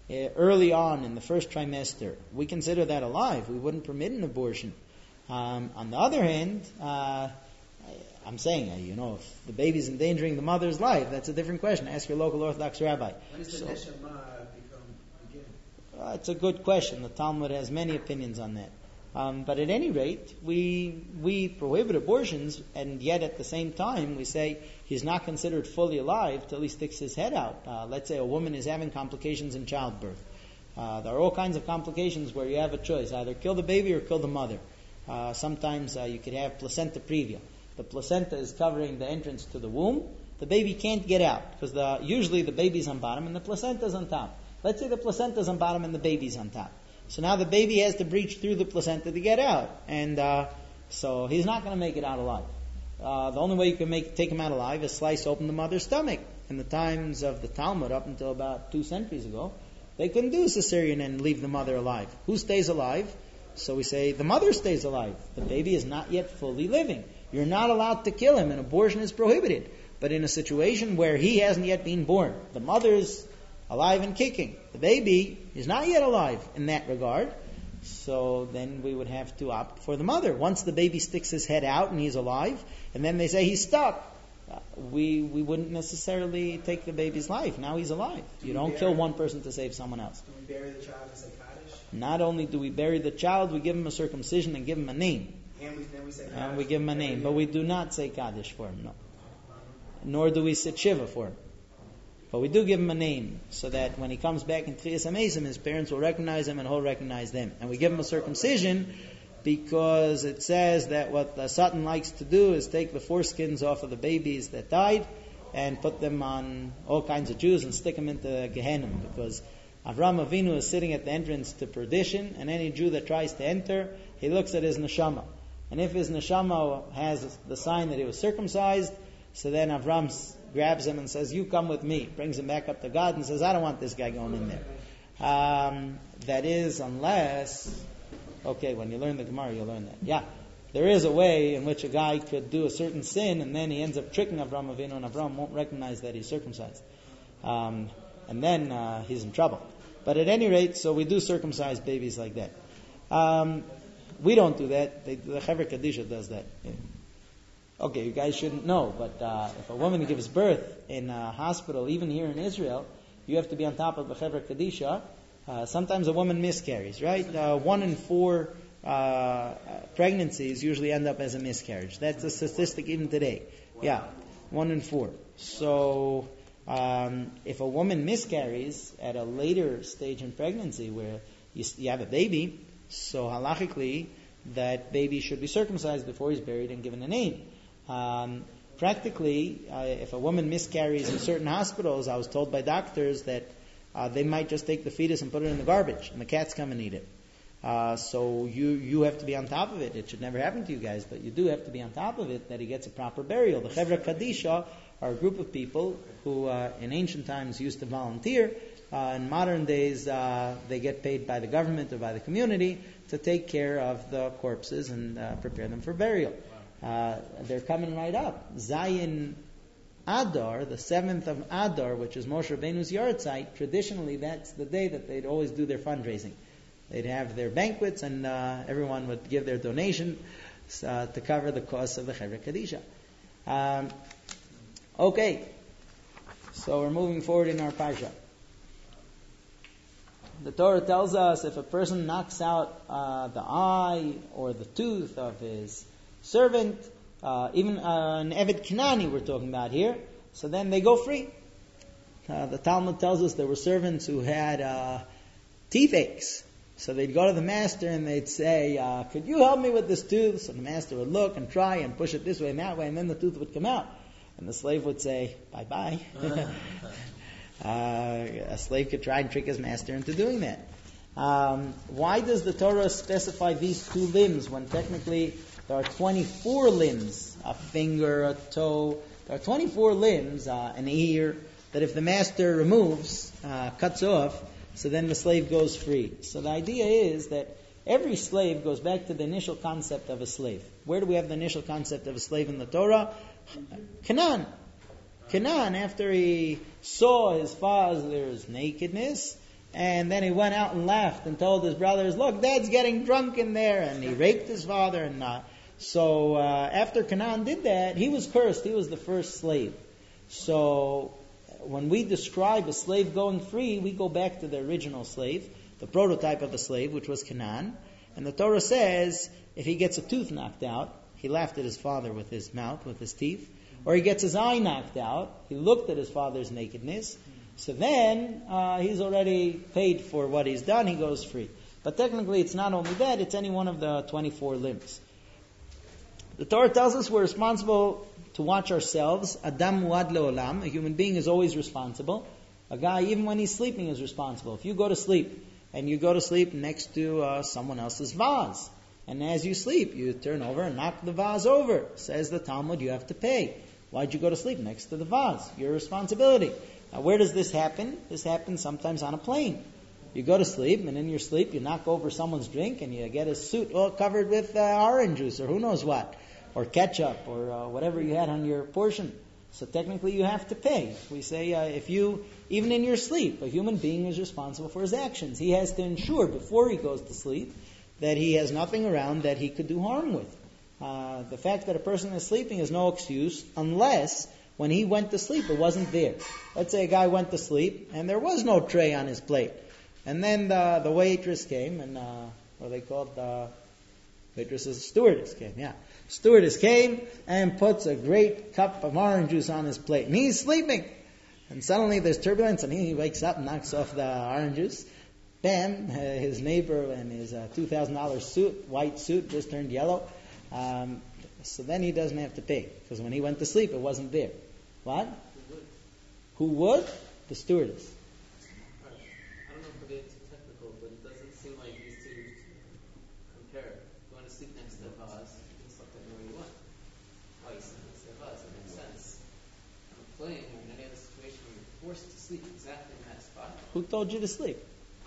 uh, early on in the first trimester, we consider that alive. We wouldn't permit an abortion. Um, on the other hand, uh, I'm saying, uh, you know, if the baby's endangering the mother's life, that's a different question. Ask your local Orthodox rabbi. When does the So, neshama become begin? uh, it's a good question. The Talmud has many opinions on that. Um, but at any rate, we we prohibit abortions, and yet at the same time we say he's not considered fully alive till he sticks his head out. Uh, let's say a woman is having complications in childbirth. Uh, there are all kinds of complications where you have a choice: either kill the baby or kill the mother. Uh, sometimes uh, you could have placenta previa. The placenta is covering the entrance to the womb. The baby can't get out because the, usually the baby's on bottom and the placenta's on top. Let's say the placenta's on bottom and the baby's on top. So now the baby has to breach through the placenta to get out. And uh, so he's not going to make it out alive. Uh, the only way you can make take him out alive is slice open the mother's stomach. In the times of the Talmud, up until about two centuries ago, they couldn't do a cesarean and leave the mother alive. Who stays alive? So we say the mother stays alive. The baby is not yet fully living. You're not allowed to kill him. An abortion is prohibited. But in a situation where he hasn't yet been born, the mother's alive and kicking. The baby is not yet alive in that regard. So then we would have to opt for the mother. Once the baby sticks his head out and he's alive, and then they say he's stuck, uh, we we wouldn't necessarily take the baby's life. Now he's alive. Do You we don't bury- kill one person to save someone else. Do we bury the child and say Kaddish? Not only do we bury the child, we give him a circumcision and give him a name. And we, then we say Kaddish. And we give him a name. But we do not say Kaddish for him, no. Nor do we sit Shiva for him. But we do give him a name, so that when he comes back in Tchias HaMesim, his parents will recognize him and he'll recognize them. And we give him a circumcision because it says that what the Satan likes to do is take the foreskins off of the babies that died and put them on all kinds of Jews and stick them into Gehenna. Because Avraham Avinu is sitting at the entrance to perdition, and any Jew that tries to enter, he looks at his neshama. And if his neshama has the sign that he was circumcised, so then Avram grabs him and says, "You come with me." Brings him back up to God and says, "I don't want this guy going in there." Um, that is, unless, okay, when you learn the Gemara, you'll learn that. Yeah, there is a way in which a guy could do a certain sin, and then he ends up tricking Avram Avinu, and Avram won't recognize that he's circumcised. Um, and then uh, he's in trouble. But at any rate, so we do circumcise babies like that. Um, we don't do that. They, the Chevra Kadisha does that. Yeah. Okay, you guys shouldn't know, but uh, if a woman gives birth in a hospital, even here in Israel, you have to be on top of the Chevra Kadisha. Uh, sometimes a woman miscarries, right? Uh, one in four uh, pregnancies usually end up as a miscarriage. That's a statistic even today. Yeah, one in four. So um, if a woman miscarries at a later stage in pregnancy where you, you have a baby, so halachically that baby should be circumcised before he's buried and given a name. Um, practically, uh, if a woman miscarries in certain hospitals, I was told by doctors that uh, they might just take the fetus and put it in the garbage, and the cats come and eat it. Uh, so you you have to be on top of it. It should never happen to you guys, but you do have to be on top of it that he gets a proper burial. The Chevra Kadisha are a group of people who, uh, in ancient times, used to volunteer. Uh, in modern days, uh, they get paid by the government or by the community to take care of the corpses and uh, prepare them for burial. Uh, they're coming right up. Zayin Adar, the seventh of Adar, which is Moshe Rabbeinu's Yartzeit, traditionally that's the day that they'd always do their fundraising. They'd have their banquets and uh, everyone would give their donation uh, to cover the costs of the Chevra Kadisha. Um, okay, so we're moving forward in our parsha. The Torah tells us if a person knocks out uh, the eye or the tooth of his servant, uh, even uh, an Eved Kanani we're talking about here, so then they go free. Uh, the Talmud tells us there were servants who had uh, teeth aches. So they'd go to the master and they'd say, uh, could you help me with this tooth? So the master would look and try and push it this way and that way, and then the tooth would come out. And the slave would say, bye-bye. uh, a slave could try and trick his master into doing that. Um, why does the Torah specify these two limbs when technically there are twenty-four limbs, a finger, a toe? There are twenty-four limbs, uh, an ear, that if the master removes, uh, cuts off, so then the slave goes free. So the idea is that every slave goes back to the initial concept of a slave. Where do we have the initial concept of a slave in the Torah? Canaan. Canaan, after he saw his father's nakedness, And then he went out and laughed and told his brothers, look, Dad's getting drunk in there. And he raped his father. And uh, so uh, after Canaan did that, he was cursed. He was the first slave. So when we describe a slave going free, we go back to the original slave, the prototype of a slave, which was Canaan. And the Torah says, if he gets a tooth knocked out, he laughed at his father with his mouth, with his teeth. Or he gets his eye knocked out, he looked at his father's nakedness. So then, uh, he's already paid for what he's done, he goes free. But technically it's not only that, it's any one of the twenty-four limbs. The Torah tells us we're responsible to watch ourselves. Adam muad leolam, a human being is always responsible. A guy, even when he's sleeping, is responsible. If you go to sleep, and you go to sleep next to uh, someone else's vase, and as you sleep, you turn over and knock the vase over. Says the Talmud, you have to pay. Why'd you go to sleep next to the vase? Your responsibility. Now, where does this happen? This happens sometimes on a plane. You go to sleep, and in your sleep, you knock over someone's drink, and you get a suit all covered with uh, orange juice, or who knows what, or ketchup, or uh, whatever you had on your portion. So technically, you have to pay. We say, uh, if you, even in your sleep, a human being is responsible for his actions. He has to ensure before he goes to sleep that he has nothing around that he could do harm with. Uh, the fact that a person is sleeping is no excuse unless when he went to sleep it wasn't there. Let's say a guy went to sleep and there was no tray on his plate. And then the, the waitress came and, uh, what are they called? The waitress is stewardess came, yeah. Stewardess came and puts a great cup of orange juice on his plate. And he's sleeping. And suddenly there's turbulence and he wakes up and knocks off the orange juice. Bam, uh, his neighbor and his uh, two thousand dollars suit, white suit, just turned yellow. Um, so then he doesn't have to pay. Because when he went to sleep, it wasn't there. What? Who would? Who would? The stewardess. I don't know if we're getting too technical, but it doesn't seem like these two compare. If you want to sleep next to a vase, you can sleep anywhere you want. Why you sleep next to a vase? It makes sense. On a plane or in any other situation where you're forced to sleep exactly in that spot. Who told you to sleep?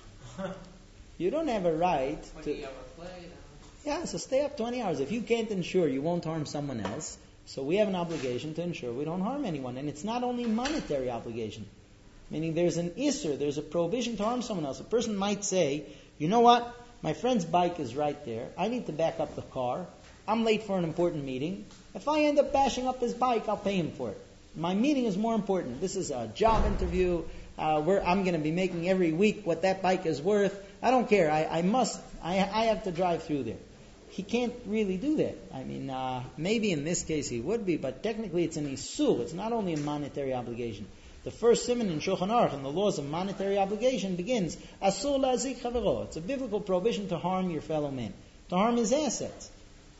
You don't have a right to... twenty-hour flight. Yeah, so stay up twenty hours. If you can't ensure you won't harm someone else, so we have an obligation to ensure we don't harm anyone. And it's not only monetary obligation. Meaning there's an isser, there's a prohibition to harm someone else. A person might say, you know what, my friend's bike is right there. I need to back up the car. I'm late for an important meeting. If I end up bashing up his bike, I'll pay him for it. My meeting is more important. This is a job interview. Uh, where I'm going to be making every week what that bike is worth. I don't care. I, I must. I, I have to drive through there. He can't really do that. I mean, uh, maybe in this case he would be, but technically it's an isul. It's not only a monetary obligation. The first siman in Shulchan Aruch and the laws of monetary obligation begins asul la'azik chavero. It's a biblical prohibition to harm your fellow man, to harm his assets.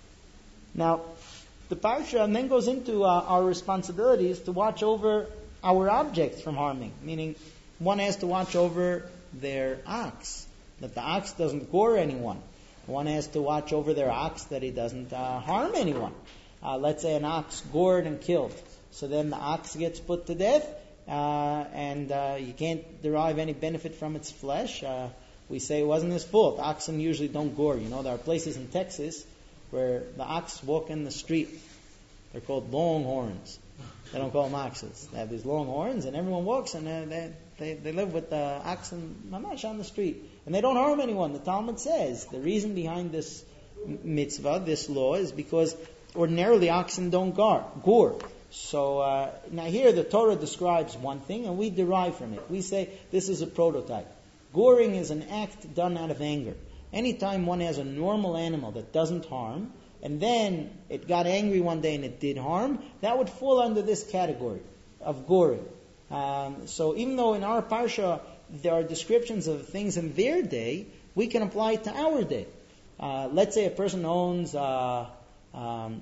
Now, the parsha then goes into uh, our responsibilities to watch over our objects from harming, meaning one has to watch over their ox, that the ox doesn't gore anyone. One has to watch over their ox that he doesn't uh, harm anyone. Uh, let's say an ox gored and killed. So then the ox gets put to death, uh, and uh, you can't derive any benefit from its flesh. Uh, we say it wasn't his fault. Oxen usually don't gore. You know, there are places in Texas where the ox walk in the street. They're called longhorns. They don't call them oxes. They have these long horns, and everyone walks, and they they, they live with the oxen mamash on the street. And they don't harm anyone. The Talmud says the reason behind this mitzvah, this law, is because ordinarily oxen don't gar, gore. So uh, now here the Torah describes one thing, and we derive from it. We say this is a prototype. Goring is an act done out of anger. Anytime one has a normal animal that doesn't harm, and then it got angry one day and it did harm, that would fall under this category of goring. Um, so even though in our parsha there are descriptions of things in their day, we can apply it to our day. Uh, let's say a person owns uh, um,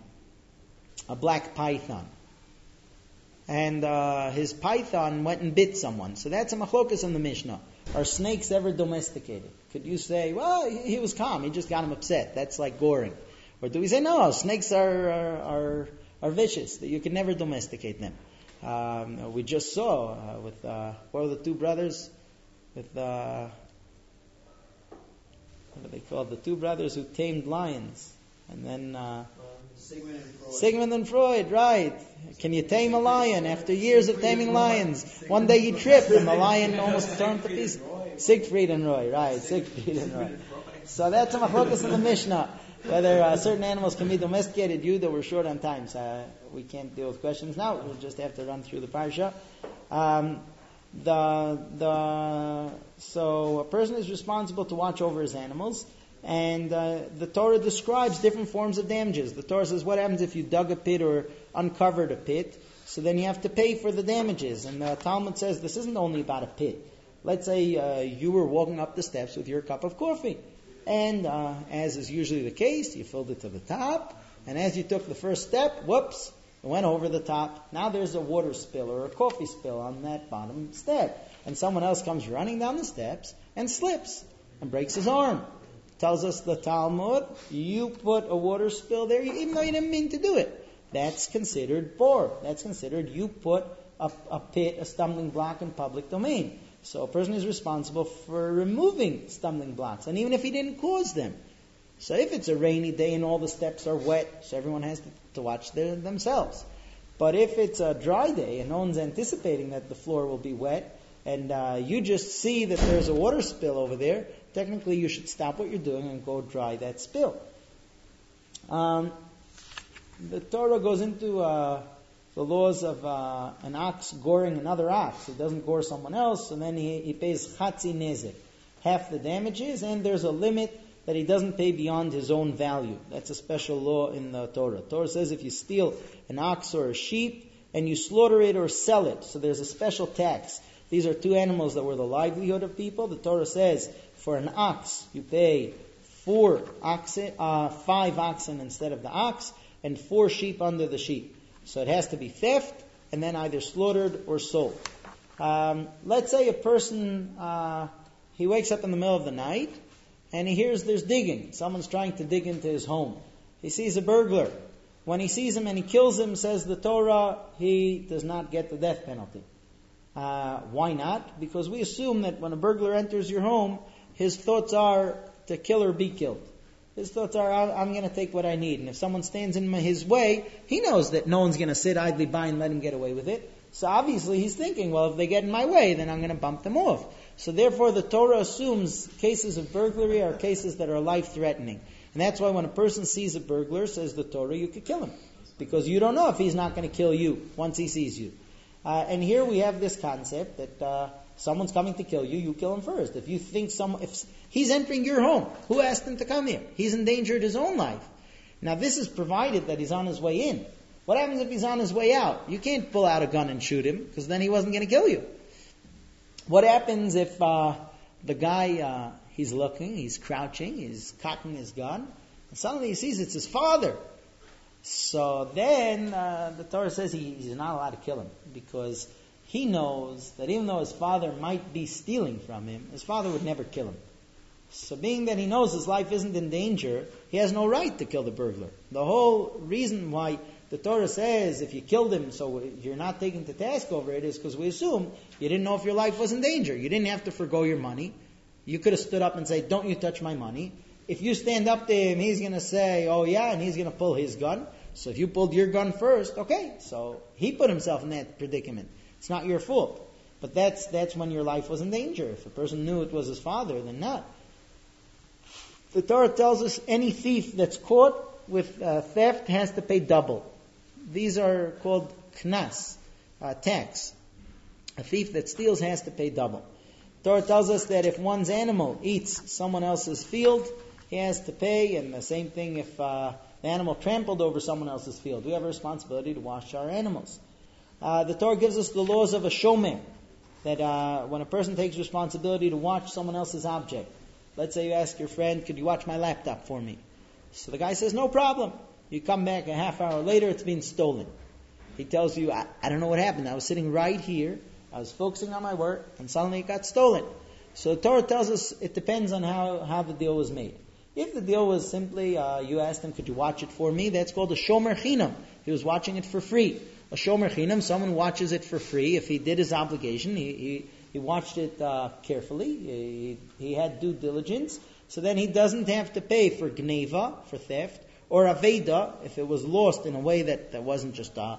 a black python, and uh, his python went and bit someone. So that's a machlokas in the Mishnah. Are snakes ever domesticated? Could you say, well, he was calm, he just got him upset. That's like goring. Or do we say, no, snakes are are, are, are vicious, that you can never domesticate them? Um, we just saw uh, with, uh, what are the two brothers? With, uh, what are they called? The two brothers who tamed lions. And then, uh, Sigmund and Freud. Sigmund and Freud, right. Can you tame a lion after years of taming lions? One day he tripped and the lion almost tore him to pieces. Siegfried and Roy, right? Siegfried and Roy. So that's a machlokas in the Mishnah. Whether uh, certain animals can be domesticated. Yehuda, we're short on time, so uh, we can't deal with questions now. We'll just have to run through the parsha. Um, the the so a person is responsible to watch over his animals, and uh, the Torah describes different forms of damages. The Torah says, what happens if you dug a pit or uncovered a pit? So then you have to pay for the damages. And the Talmud says this isn't only about a pit. Let's say uh, you were walking up the steps with your cup of coffee. And uh, as is usually the case, you filled it to the top. And as you took the first step, whoops, it went over the top. Now there's a water spill or a coffee spill on that bottom step. And someone else comes running down the steps and slips and breaks his arm. Tells us the Talmud, you put a water spill there, even though you didn't mean to do it. That's considered bor. That's considered you put a, a pit, a stumbling block in public domain. So a person is responsible for removing stumbling blocks, and even if he didn't cause them. So if it's a rainy day and all the steps are wet, so everyone has to, to watch their, themselves. But if it's a dry day and no one's anticipating that the floor will be wet, and uh, you just see that there's a water spill over there, technically you should stop what you're doing and go dry that spill. Um, the Torah goes into uh, the laws of uh, an ox goring another ox. He doesn't gore someone else, and then he, he pays chatzi nezek, half the damages, and there's a limit that he doesn't pay beyond his own value. That's a special law in the Torah. Torah says if you steal an ox or a sheep and you slaughter it or sell it, so there's a special tax. These are two animals that were the livelihood of people. The Torah says for an ox you pay four oxen, uh, five oxen instead of the ox, and four sheep under the sheep. So it has to be theft and then either slaughtered or sold. Um, let's say a person, uh, he wakes up in the middle of the night and he hears there's digging. Someone's trying to dig into his home. He sees a burglar. When he sees him and he kills him, says the Torah, he does not get the death penalty. Uh, why not? Because we assume that when a burglar enters your home, his thoughts are to kill or be killed. His thoughts are, I'm going to take what I need. And if someone stands in his way, he knows that no one's going to sit idly by and let him get away with it. So obviously he's thinking, well, if they get in my way, then I'm going to bump them off. So therefore the Torah assumes cases of burglary are cases that are life-threatening. And that's why when a person sees a burglar, says the Torah, you could kill him. Because you don't know if he's not going to kill you once he sees you. Uh, and here we have this concept that uh, someone's coming to kill you, you kill him first. If you think some, if he's entering your home, who asked him to come here? He's endangered his own life. Now this is provided that he's on his way in. What happens if he's on his way out? You can't pull out a gun and shoot him, because then he wasn't going to kill you. What happens if uh, the guy, uh, he's looking, he's crouching, he's cocking his gun, and suddenly he sees it's his father. So then uh, the Torah says he, he's not allowed to kill him, because he knows that even though his father might be stealing from him, his father would never kill him. So being that he knows his life isn't in danger, he has no right to kill the burglar. The whole reason why the Torah says if you killed him, so you're not taken to task over it, is because we assume you didn't know if your life was in danger. You didn't have to forgo your money. You could have stood up and said, don't you touch my money. If you stand up to him, he's going to say, oh yeah, and he's going to pull his gun. So if you pulled your gun first, okay, so he put himself in that predicament. It's not your fault. But that's that's when your life was in danger. If a person knew it was his father, then not. The Torah tells us any thief that's caught with uh, theft has to pay double. These are called knas, uh, tax. A thief that steals has to pay double. The Torah tells us that if one's animal eats someone else's field, he has to pay, and the same thing if uh, the animal trampled over someone else's field. We have a responsibility to wash our animals. Uh, the Torah gives us the laws of a shomer, that uh, when a person takes responsibility to watch someone else's object. Let's say you ask your friend, could you watch my laptop for me? So the guy says, no problem. You come back a half hour later, it's been stolen. He tells you, I, I don't know what happened. I was sitting right here, I was focusing on my work, and suddenly it got stolen. So the Torah tells us it depends on how, how the deal was made. If the deal was simply, uh, you asked him, could you watch it for me? That's called a shomer chinam. He was watching it for free. A shomer chinam, someone watches it for free. If he did his obligation, he he, he watched it uh, carefully. He, he had due diligence. So then he doesn't have to pay for gneva, for theft, or aveda, if it was lost in a way that, that wasn't just uh,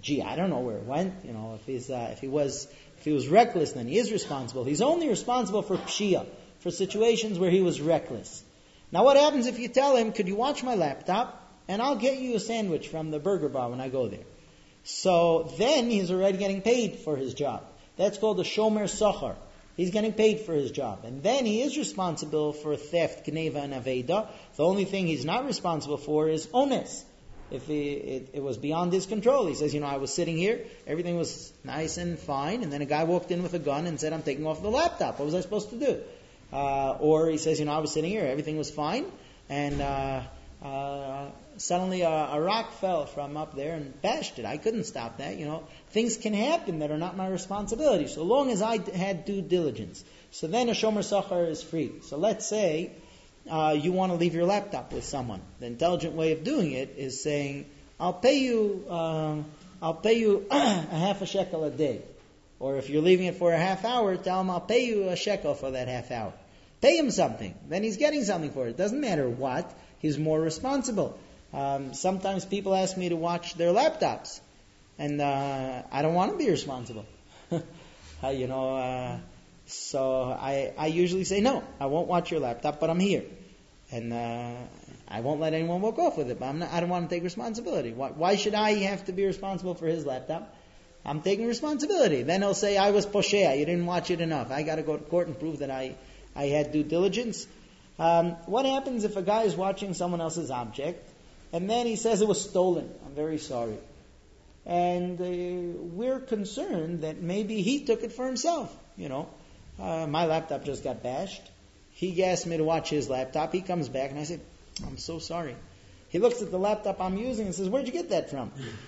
gee, I don't know where it went. You know, if he's uh, if he was if he was reckless, then he is responsible. He's only responsible for pshia, for situations where he was reckless. Now, what happens if you tell him, could you watch my laptop, and I'll get you a sandwich from the burger bar when I go there? So then he's already getting paid for his job. That's called a shomer sachar. He's getting paid for his job. And then he is responsible for theft, gneva, and aveda. The only thing he's not responsible for is ones. If he, it, it was beyond his control. He says, you know, I was sitting here, everything was nice and fine, and then a guy walked in with a gun and said, I'm taking off the laptop. What was I supposed to do? Uh, or he says, you know, I was sitting here, everything was fine, and uh, uh, suddenly a, a rock fell from up there and bashed it. I couldn't stop that, you know. Things can happen that are not my responsibility, so long as I d- had due diligence. So then a shomer sachar is free. So let's say uh, you want to leave your laptop with someone. The intelligent way of doing it is saying, I'll pay you, um, I'll pay you a half a shekel a day. Or if you're leaving it for a half hour, tell him I'll pay you a shekel for that half hour. Pay him something. Then he's getting something for it. It doesn't matter what. He's more responsible. Um, sometimes people ask me to watch their laptops. And uh, I don't want to be responsible. uh, you know, uh, so I, I usually say, no, I won't watch your laptop, but I'm here. And uh, I won't let anyone walk off with it, but I'm not, I don't want to take responsibility. Why, why should I have to be responsible for his laptop? I'm taking responsibility. Then he'll say, I was poshea, you didn't watch it enough. I got to go to court and prove that I, I had due diligence. Um, what happens if a guy is watching someone else's object, and then he says it was stolen? I'm very sorry. And uh, we're concerned that maybe he took it for himself. You know, uh, my laptop just got bashed. He asked me to watch his laptop. He comes back, and I said, I'm so sorry. He looks at the laptop I'm using and says, where'd you get that from?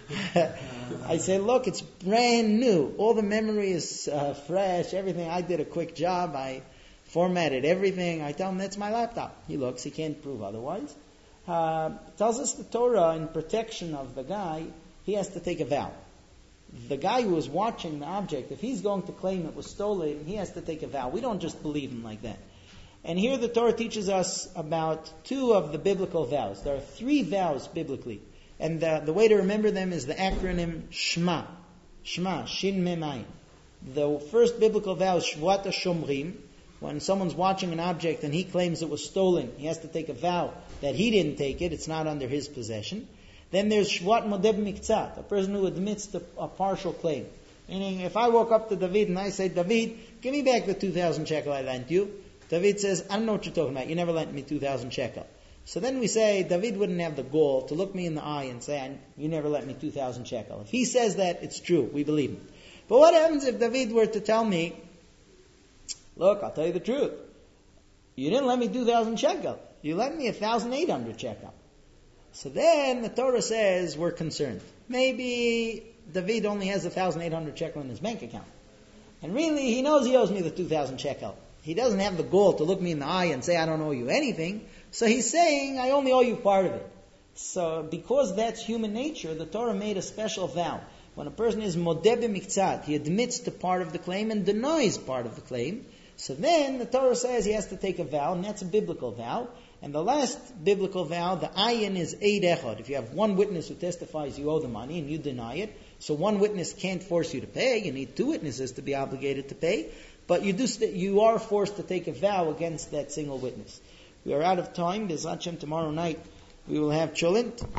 I say, look, it's brand new. All the memory is uh, fresh, everything. I did a quick job. I formatted everything. I tell him that's my laptop. He looks. He can't prove otherwise. Uh, tells us the Torah in protection of the guy, he has to take a vow. The guy who is watching the object, if he's going to claim it was stolen, he has to take a vow. We don't just believe him like that. And here the Torah teaches us about two of the biblical vows. There are three vows biblically. And the, the way to remember them is the acronym Shema. Shema, Shin Mem Ayin. The first biblical vow is Shvuat HaShomrim. When someone's watching an object and he claims it was stolen, he has to take a vow that he didn't take it. It's not under his possession. Then there's Shvuat Modeh Miktzat, a person who admits to a partial claim. Meaning, if I walk up to David and I say, David, give me back the two thousand shekel I lent you. David says, I don't know what you're talking about. You never lent me two thousand shekel. So then we say, David wouldn't have the gall to look me in the eye and say, you never lent me two thousand shekel. If he says that, it's true. We believe him. But what happens if David were to tell me, look, I'll tell you the truth. You didn't lend me two thousand shekel. You lent me one thousand eight hundred shekel. So then the Torah says we're concerned. Maybe David only has one thousand eight hundred shekel in his bank account. And really, he knows he owes me the two thousand shekel. He doesn't have the gall to look me in the eye and say, I don't owe you anything. So he's saying, I only owe you part of it. So because that's human nature, the Torah made a special vow. When a person is modeh b'miktzat, he admits to part of the claim and denies part of the claim. So then the Torah says he has to take a vow, and that's a biblical vow. And the last biblical vow, the ayin, is eid echad. If you have one witness who testifies you owe the money and you deny it, so one witness can't force you to pay. You need two witnesses to be obligated to pay. But you do st- you are forced to take a vow against that single witness. We are out of time. B'ezrat Hashem, tomorrow night we will have Cholent.